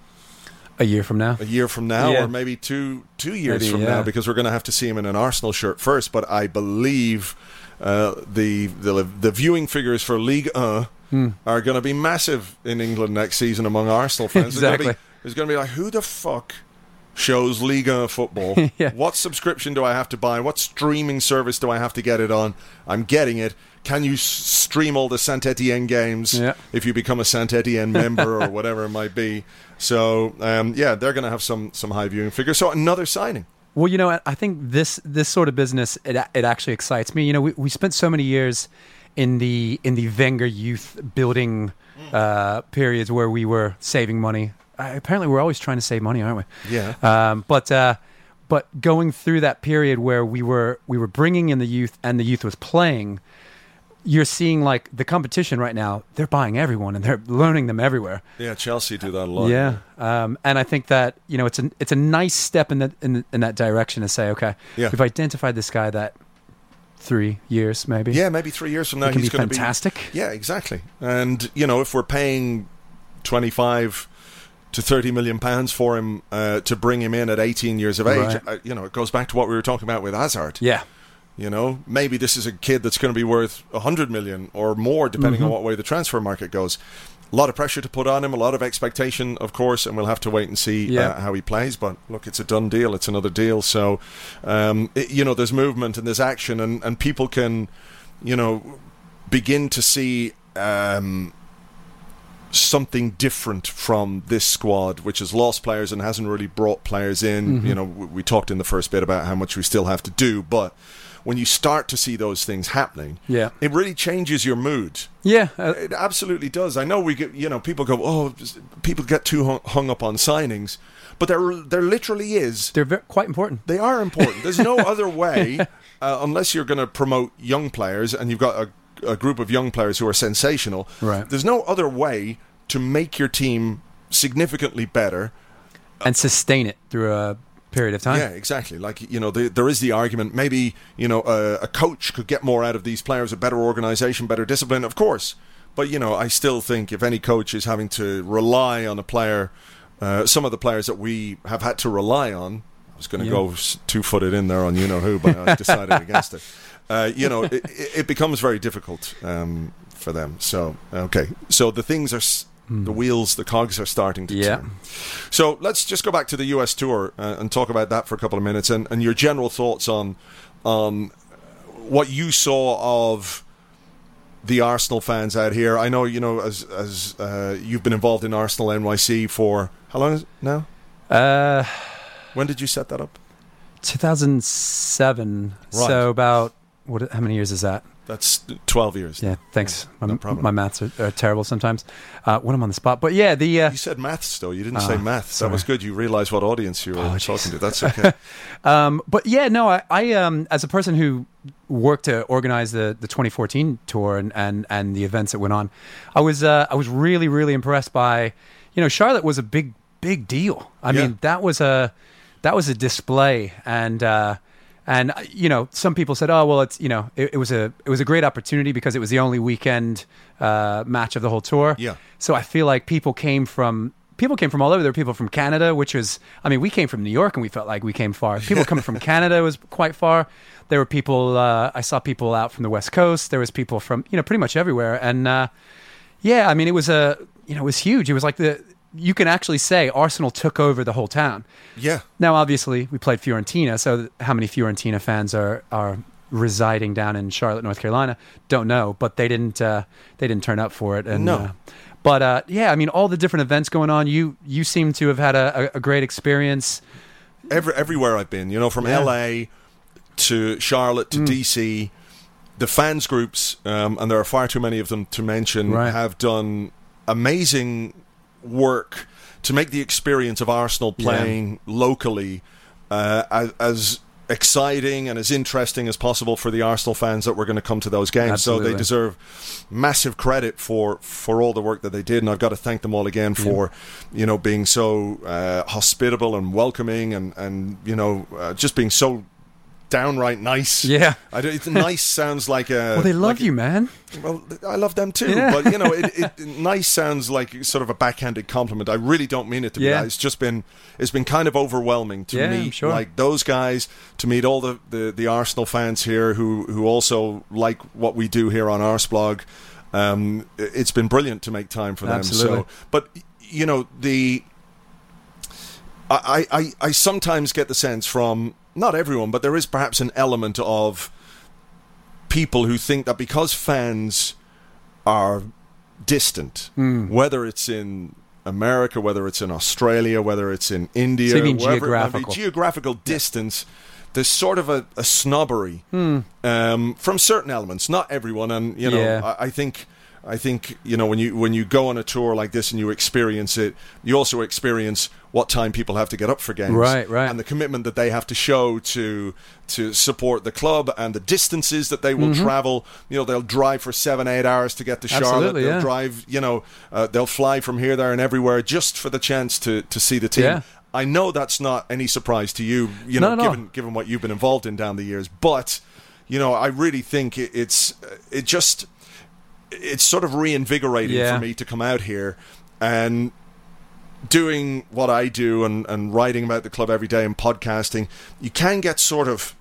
A year from now. A year from now, yeah. or maybe two two years maybe, from yeah. now, because we're going to have to see him in an Arsenal shirt first. But I believe uh, the, the the viewing figures for Ligue one mm. are going to be massive in England next season among Arsenal fans. Exactly. There's going to be like, who the fuck shows Ligue one football? yeah. What subscription do I have to buy? What streaming service do I have to get it on? I'm getting it. Can you s- stream all the Saint-Étienne games yeah. if you become a Saint-Étienne member or whatever it might be? So, um, yeah, they're going to have some some high viewing figures. So another signing. Well, you know, I think this this sort of business, it it actually excites me. You know, we, we spent so many years in the in the Wenger youth building uh, periods where we were saving money. Uh, apparently, we're always trying to save money, aren't we? Yeah. Um, but uh, but going through that period where we were we were bringing in the youth and the youth was playing, you're seeing like the competition right now. They're buying everyone and they're loaning them everywhere. Yeah, Chelsea do that a lot. Yeah, um, and I think that you know it's a it's a nice step in that in, in that direction to say, okay, yeah. we've identified this guy that three years maybe. Yeah, maybe three years from now it can he's be going to be fantastic. Yeah, exactly. And you know, if we're paying twenty-five to thirty million pounds for him uh, to bring him in at eighteen years of age, right. uh, you know, it goes back to what we were talking about with Hazard. Yeah. You know, maybe this is a kid that's going to be worth one hundred million or more, depending mm-hmm. on what way the transfer market goes. A lot of pressure to put on him, a lot of expectation, of course, and we'll have to wait and see yeah. uh, how he plays. But look, it's a done deal. It's another deal. So, um, it, you know, there's movement and there's action, and, and people can, you know, begin to see um, something different from this squad, which has lost players and hasn't really brought players in. Mm-hmm. You know, we, we talked in the first bit about how much we still have to do, but when you start to see those things happening, Yeah. it really changes your mood. Yeah. Uh, It absolutely does. I know we get, you know, people go, oh, people get too hung, hung up on signings, but there, there literally is. they're ve- quite important. They are important. There's no other way, uh, unless you're going to promote young players and you've got a, a group of young players who are sensational. Right. There's no other way to make your team significantly better. And sustain it through a period of time. Yeah, exactly. Like, you know, the, there is the argument, maybe, you know, a, a coach could get more out of these players, a better organization, better discipline, of course. But, you know, I still think if any coach is having to rely on a player, uh, some of the players that we have had to rely on, I was going to Yeah. go s- two-footed in there on you-know-who, but I decided against it. Uh, you know, it, it becomes very difficult um, for them. So, okay. So the things are... S- The wheels, the cogs are starting to Yeah. turn. So let's just go back to the U S tour uh, and talk about that for a couple of minutes, and, and your general thoughts on on what you saw of the Arsenal fans out here. I know, you know, as as uh, you've been involved in Arsenal N Y C for how long is it now? Uh, When did you set that up? two thousand seven. Right. So about what? How many years is that? That's twelve years. Yeah, thanks. No my, problem. my maths are, are terrible sometimes uh, when I'm on the spot. But yeah, the uh, You said maths, though. You didn't Ah, say maths. sorry. That was good. You realised what audience you were Apologies. talking to. That's okay. um, but yeah, no, I, I um, as a person who worked to organize the, the twenty fourteen tour and, and, and the events that went on, I was uh, I was really really impressed by, you know, Charlotte was a big big deal. I Yeah. mean, that was a that was a display, and uh, and uh, you know, some people said, oh well, it's you know, it, it was a it was a great opportunity because it was the only weekend uh, match of the whole tour. Yeah. So I feel like people came from. People came from all over. There were people from Canada, which was, I mean, we came from New York and we felt like we came far. People coming from Canada was quite far. There were people, uh, I saw people out from the West Coast. There was people from, you know, pretty much everywhere. And uh, yeah, I mean, it was a, you know, it was huge. It was like the, you can actually say Arsenal took over the whole town. Yeah. Now, obviously, we played Fiorentina. So how many Fiorentina fans are, are residing down in Charlotte, North Carolina? Don't know, but they didn't, uh, they didn't turn up for it. And, No. Uh, But uh, yeah, I mean, all the different events going on. You you seem to have had a, a, a great experience. Every, everywhere I've been, you know, from Yeah. L A to Charlotte to D C, the fans groups, um, and there are far too many of them to mention, Right. have done amazing work to make the experience of Arsenal playing locally uh, as, as exciting and as interesting as possible for the Arsenal fans that were going to come to those games. Absolutely. So they deserve massive credit for, for all the work that they did, and I've got to thank them all again for, you know, being so uh, hospitable and welcoming, and, and you know, uh, just being so downright nice. Yeah. I don't, it's, nice sounds like a... Well, they love like a- you, man. well, I love them too, Yeah. but you know, it, it, nice sounds like sort of a backhanded compliment. I really don't mean it to be Yeah. that. It's just been, it's been kind of overwhelming to Yeah, I'm meet sure. like those guys, to meet all the, the, the Arsenal fans here who, who also like what we do here on Arsblog. Um, it- it's been brilliant to make time for them. Absolutely. So, but you know, the I, I, I sometimes get the sense from, not everyone, but there is perhaps an element of people who think that because fans are distant, Hmm. whether it's in America, whether it's in Australia, whether it's in India, So you mean wherever it might be, geographical. geographical distance, there's sort of a, a snobbery Hmm. um, from certain elements. Not everyone, and you know, Yeah. I, I think. I think, you know, when you when you go on a tour like this and you experience it, you also experience what time people have to get up for games, Right, right. and the commitment that they have to show to to support the club, and the distances that they will Mm-hmm. travel. You know, they'll drive for seven, eight hours to get to Charlotte. Absolutely, They'll yeah. drive, you know, uh, they'll fly from here, there, and everywhere just for the chance to to see the team. Yeah. I know that's not any surprise to you, you know, Not at all. given given what you've been involved in down the years, but you know, I really think it, it's it just. It's sort of reinvigorating Yeah. for me to come out here and doing what I do, and, and writing about the club every day and podcasting. You can get sort of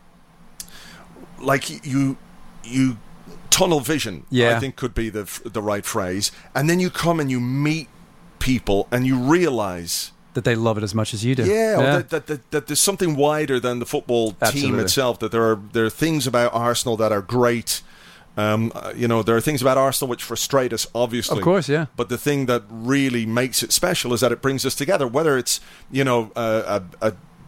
like you you tunnel vision, Yeah. I think could be the the right phrase. And then you come and you meet people and you realize, That they love it as much as you do. yeah, That, that, that, that there's something wider than the football team Absolutely. itself. That there are there are things about Arsenal that are great. Um, uh, you know, there are things about Arsenal which frustrate us, obviously. Of course, yeah. But the thing that really makes it special is that it brings us together. Whether it's, you know, a, a, a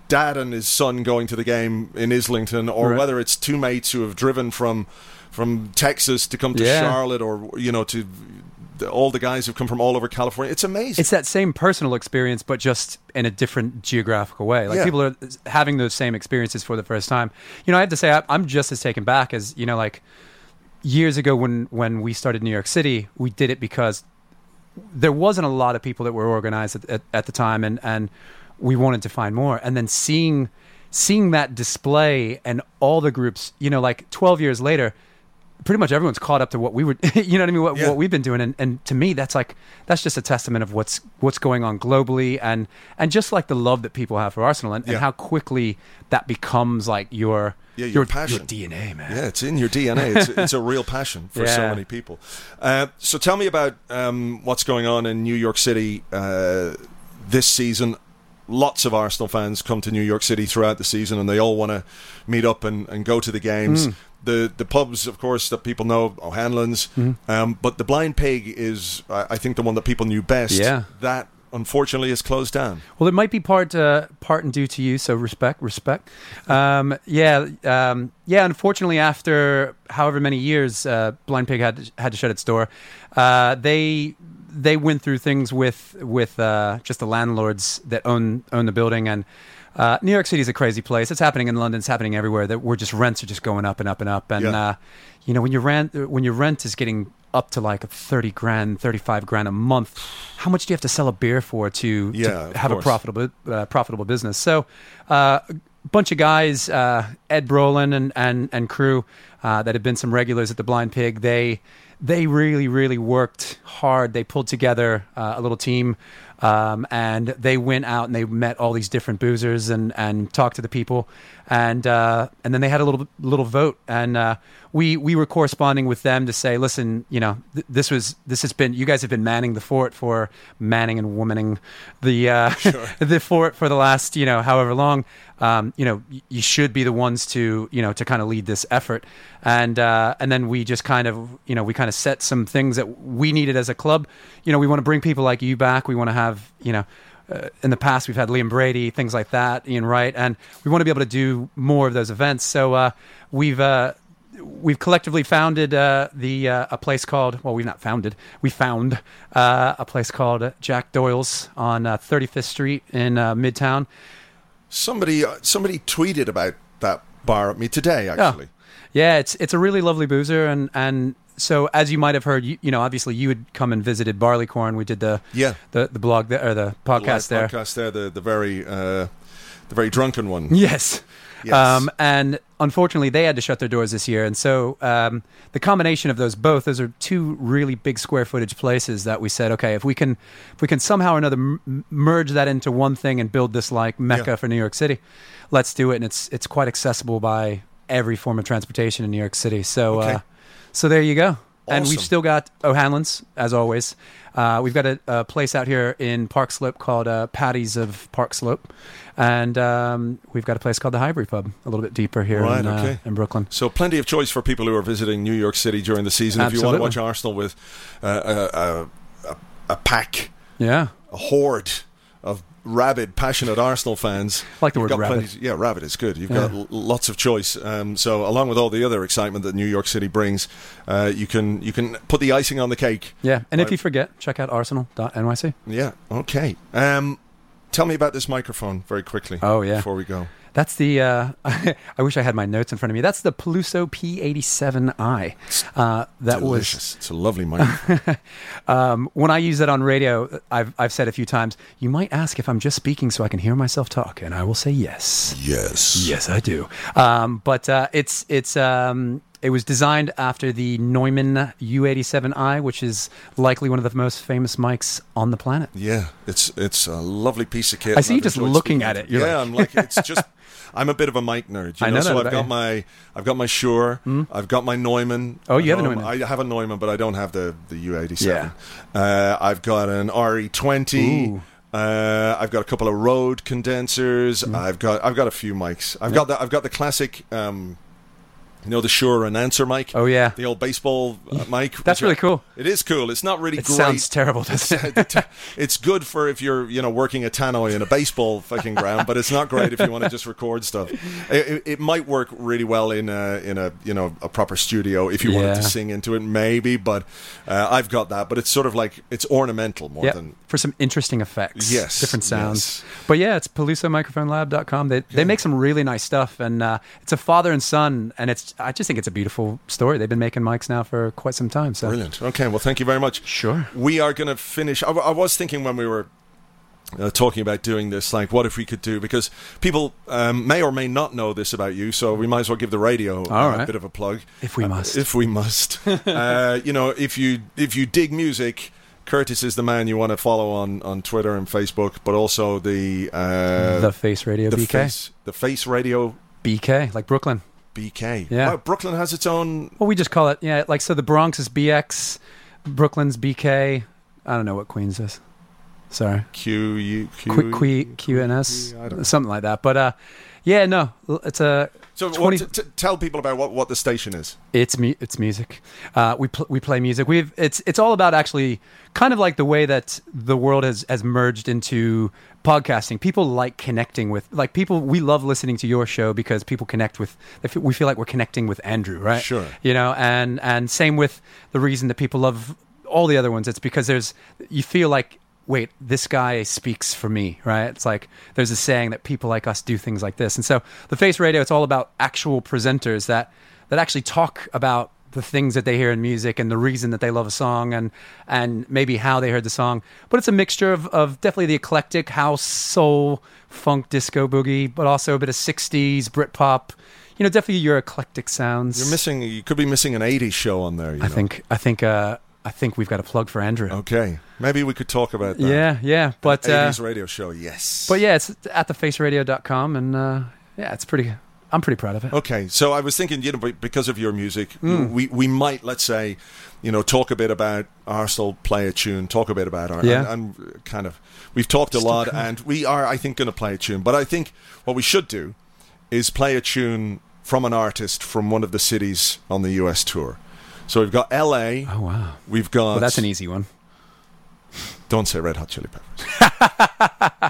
dad and his son going to the game in Islington, or Right. whether it's two mates who have driven from from Texas to come to Yeah. Charlotte, or you know, to the, all the guys who've come from all over California. It's amazing. It's that same personal experience, but just in a different geographical way. Like Yeah. people are having those same experiences for the first time. You know, I have to say, I- I'm just as taken back as, you know, like years ago when, when we started New York City, we did it because there wasn't a lot of people that were organized at, at, at the time, and, and we wanted to find more. And then seeing seeing that display and all the groups, you know, like twelve years later, pretty much everyone's caught up to what we were, you know what I mean, what, Yeah. what we've been doing. And, and to me, that's like, that's just a testament of what's what's going on globally, and, and just like the love that people have for Arsenal, and, Yeah. and how quickly that becomes like your, Yeah, your your, passion. your D N A, man. Yeah, it's in your D N A. It's, it's a real passion for so Yeah. many people. Uh, so tell me about um, what's going on in New York City uh, this season. Lots of Arsenal fans come to New York City throughout the season, and they all want to meet up and, and go to the games. Mm. The the pubs, of course, that people know, O'Hanlon's. Mm-hmm. Um, but the Blind Pig is, I, I think, the one that people knew best. Yeah. That, unfortunately, is closed down. Well, it might be part uh, part and due to you, so respect, respect. Um, yeah, um, yeah. Unfortunately, after however many years, uh, Blind Pig had to, had to shut its door. Uh, they they went through things with with uh, just the landlords that own own the building, and uh, New York City is a crazy place. It's happening in London. It's happening everywhere. That we're just rents are just going up and up and up, and Yeah. uh, you know when your rent when your rent is getting up to like thirty grand, thirty-five grand a month, how much do you have to sell a beer for to, Yeah, to of have course. a profitable uh, profitable business? So uh, a bunch of guys, uh, Ed Brolin and, and, and crew uh, that have been some regulars at the Blind Pig, they they really, really worked hard. They pulled together uh, a little team, um, and they went out and they met all these different boozers and, and talked to the people, and uh, and then they had a little little vote, and uh, we we were corresponding with them to say, listen, you know, th- this was this has been, you guys have been manning the fort for manning and womaning the uh, the fort for the last, you know, however long. Um, you know, y- you should be the ones to, you know, to kind of lead this effort. And uh, and then we just kind of, you know, we kind of set some things that we needed as a club. You know, we want to bring people like you back. We want to have, you know, uh, in the past we've had Liam Brady, things like that, Ian Wright, and we want to be able to do more of those events. So uh, we've uh, we've collectively founded uh, the uh, a place called, well, we've not founded, we found uh, a place called Jack Doyle's on uh, thirty-fifth Street in uh, Midtown. Somebody uh, somebody tweeted about that bar at me today, actually. Yeah, it's it's a really lovely boozer, and, and so as you might have heard, you, you know, obviously you had come and visited Barleycorn. We did the Yeah. the, the blog there, or the podcast The there. live podcast there, the, the very uh, the very drunken one. Yes. Yes. Um, and unfortunately, they had to shut their doors this year. And so um, the combination of those both, those are two really big square footage places that we said, okay, if we can, if we can somehow or another m- merge that into one thing and build this like mecca Yeah. for New York City, let's do it. And it's it's quite accessible by every form of transportation in New York City. So Okay. uh, so there you go. And we've Awesome. still got O'Hanlon's, as always. Uh, we've got a, a place out here in Park Slope called uh, Patties of Park Slope. And um, we've got a place called the Highbury Pub, a little bit deeper here Right, in, uh, okay. in Brooklyn. So plenty of choice for people who are visiting New York City during the season. If you want to watch Absolutely. Arsenal with uh, a, a, a, a pack, Yeah. a horde of rabid, passionate Arsenal fans. I like the You've word got rabid. plenty- yeah, rabid is good. You've Yeah. got l- lots of choice. Um, so along with all the other excitement that New York City brings, uh, you can you can put the icing on the cake. Yeah. And if Right. you forget, check out arsenal dot N Y C. Yeah, okay. Um, tell me about this microphone very quickly. Oh, yeah. Before we go. That's the, uh, I wish I had my notes in front of me. That's the Peluso P eighty-seven i. Uh, that Delicious. was, It's a lovely microphone. um, when I use that on radio, I've, I've said a few times, you might ask if I'm just speaking so I can hear myself talk. And I will say yes. yes. Yes, I do. Um, but uh, it's it's um, it was designed after the Neumann U eighty-seven i, which is likely one of the most famous mics on the planet. Yeah, it's it's a lovely piece of kit. I see and you I've just enjoyed looking speaking at to it. You're yeah, like- I'm like it's just. I'm a bit of a mic nerd, you I know. know so that I've about got you. my I've got my Shure, I've got my Neumann. Oh, you at have a home. Neumann. I have a Neumann, but I don't have the the U eighty-seven. Uh, I've got an R E twenty. Ooh. Uh, I've got a couple of Rode condensers. I've got I've got a few mics. I've got the I've got the classic. Um, You know, the Shure announcer mic? Oh, yeah. The old baseball uh, mic? That's really cool. It is cool. It's not really It great. sounds terrible, doesn't it? It's good for if you're, you know, working a tannoy in a baseball fucking ground, but it's not great if you want to just record stuff. It, it, it might work really well in a, in a, you know, a proper studio if you Yeah. wanted to sing into it, maybe, but uh, I've got that. But it's sort of like, it's ornamental more Yep, than... for some interesting effects. Yes, Different sounds. yes. But yeah, it's Paluso Microphone Lab dot com. They, they make some really nice stuff, and uh, it's a father and son, and it's I just think it's a beautiful story. They've been making mics now for quite some time. So. Brilliant. Okay, well, thank you very much. Sure. We are going to finish. I, I was thinking when we were uh, talking about doing this, like, what if we could do, because people um, may or may not know this about you, so we might as well give the radio All uh, right. a bit of a plug. If we Uh, must. if we must. uh, you know, if you if you dig music, Curtis is the man you want to follow on, on Twitter and Facebook, but also the uh, The Face Radio the B K. Face, the Face Radio B K, like Brooklyn. B K. Yeah. Wow, Brooklyn has its own. Well, we just call it, yeah, like, so the Bronx is B X, Brooklyn's B K. I don't know what Queens is. Sorry. Q U Q Q, Q, Q N S, I don't know. something like that. But uh, yeah, no, it's a So, twenty. what, t- t- tell people about what, what the station is. It's mu- it's music. Uh, we pl- we play music. We've it's it's all about actually kind of like the way that the world has has merged into podcasting. People like connecting with like people. We love listening to your show because people connect with. they feel- We feel like we're connecting with Andrew, right? Sure. You know, and and same with the reason that people love all the other ones. It's because there's you feel like. Wait, this guy speaks for me, right? It's like there's a saying that people like us do things like this. And so the Face Radio, it's all about actual presenters that, that actually talk about the things that they hear in music and the reason that they love a song and and maybe how they heard the song. But it's a mixture of, of definitely the eclectic house, soul, funk, disco, boogie, but also a bit of sixties, Britpop. You know, definitely your eclectic sounds. You're missing. You could be missing an eighties show on there. You I know? think I think uh, I think we've got a plug for Andrew. Okay, maybe we could talk about that. Yeah, yeah, but uh, eighties radio show. Yes. but yeah, it's at the face radio dot com, and uh, yeah, it's pretty. I'm pretty proud of it. Okay, so I was thinking, you know, be- because of your music, Mm. we we might, let's say, you know, talk a bit about Arsenal, play a tune, talk a bit about our, Yeah. and, and kind of, we've talked a Still lot, cool. and we are, I think, going to play a tune. But I think what we should do is play a tune from an artist from one of the cities on the U S tour. So we've got L A. Oh wow, We've got. well that's an easy one. Don't say Red Hot Chili Peppers.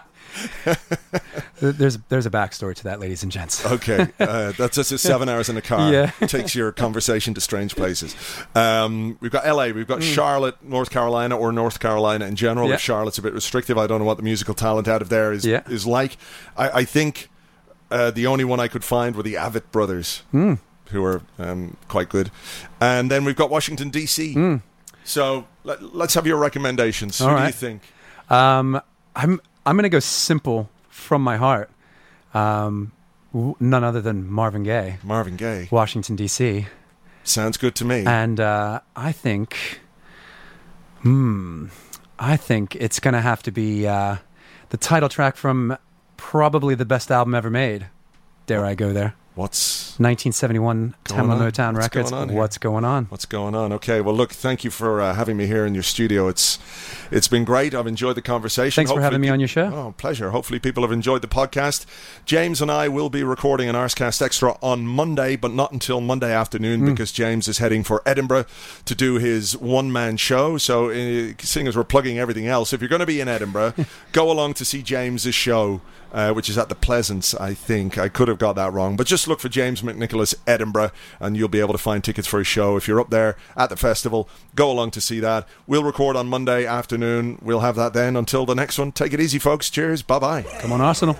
There's there's a backstory to that, ladies and gents. Okay, uh, that's just seven hours in a car. Yeah. Takes your conversation to strange places. Um, we've got L A, we've got Charlotte, North Carolina, or North Carolina in general. Mm. Yeah. If Charlotte's a bit restrictive, I don't know what the musical talent out of there is Yeah. is like. I, I think uh, the only one I could find were the Avett Brothers, Mm. who are um, quite good. And then we've got Washington D C. Mm. So let, let's have your recommendations. All Who do you right. think? Um, I'm I'm gonna go simple from my heart. Um, w- none other than Marvin Gaye, Marvin Gaye. Washington D C, Sounds good to me. and uh, I think, hmm, I think it's gonna have to be uh, the title track from probably the best album ever made. Dare I go there? What's nineteen seventy-one Going Tamla on? Motown What's Records. going on here? What's going on? What's going on? Okay, well, look, thank you for uh, having me here in your studio. It's it's been great. I've enjoyed the conversation. Thanks for having me on your show. Oh, pleasure. Hopefully people have enjoyed the podcast. James and I will be recording an Arscast Extra on Monday, but not until Monday afternoon Hmm. because James is heading for Edinburgh to do his one-man show. So uh, seeing as we're plugging everything else, if you're going to be in Edinburgh, go along to see James's show. Uh, which is at the Pleasance, I think. I could have got that wrong. But just look for James McNicholas Edinburgh and you'll be able to find tickets for his show. If you're up there at the festival, go along to see that. We'll record on Monday afternoon. We'll have that then. Until the next one, take it easy, folks. Cheers. Bye-bye. Come on, Arsenal.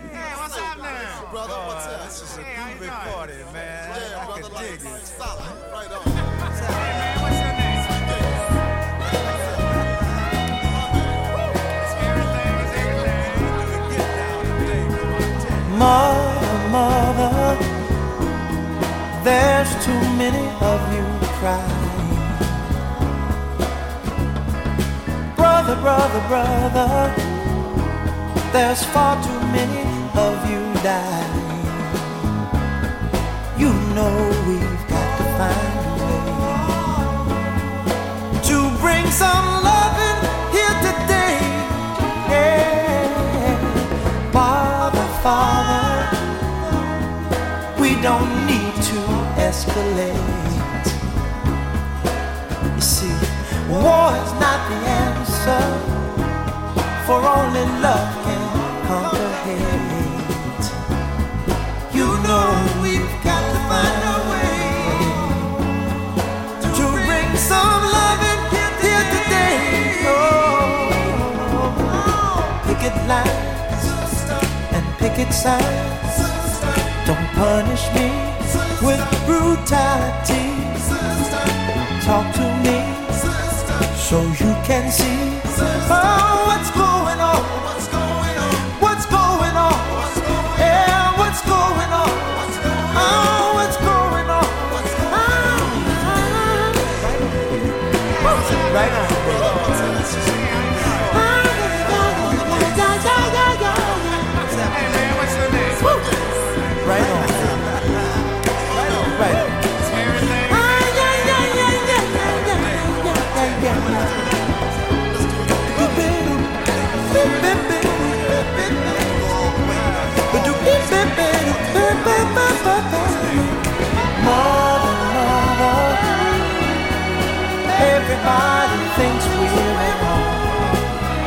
Mother, mother, there's too many of you crying. Brother, brother, brother, there's far too many of you dying. You know we've got to find a way to bring some loving here today. Yeah. Father, Father, we don't need to escalate. You see, war is not the answer, for only love can conquer hate. You know we've got to find a way to bring some love in here today. Oh, picket lines and picket signs, don't punish me with brutality. Talk to me so you can see, oh, what's going on, what's going on, what's going on, yeah, what's going on, oh, what's going on, what's going on, right on. Right on. Right on. Mother, mother, everybody thinks we're at home.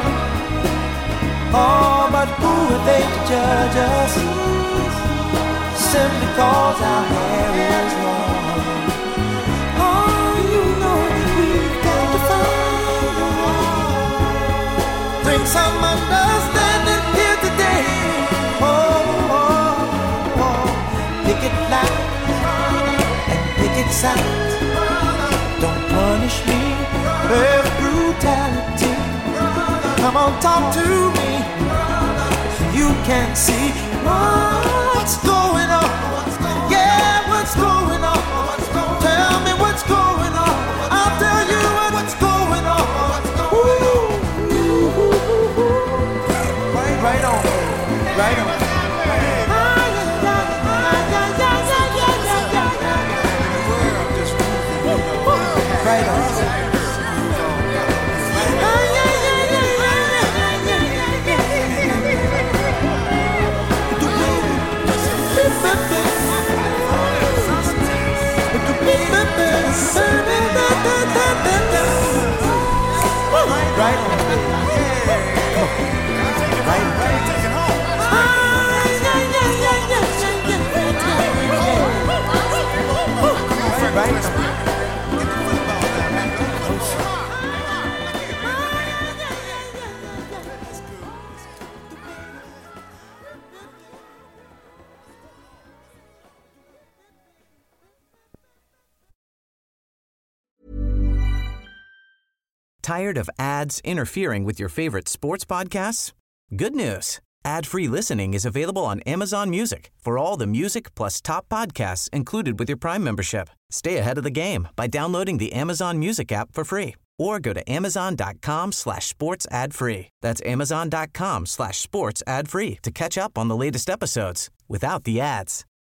Oh, but who are they to judge us? Simply cause our hair is long. Oh, you know we've got to find a way. Bring some understanding here today. Oh, oh, oh. Picket lines and picket signs, don't punish me with brutality. Come on, talk to me so you can see what's going on. Yeah, what's going on? Tell me what's going on. I'll tell you what's going on. Ooh. Right on, right on. Right on. Right on. Right, right. Right. Tired of ads interfering with your favorite sports podcasts? Good news. Ad-free listening is available on Amazon Music for all the music plus top podcasts included with your Prime membership. Stay ahead of the game by downloading the Amazon Music app for free or go to amazon.com slash sports ad free. That's amazon.com slash sports ad free to catch up on the latest episodes without the ads.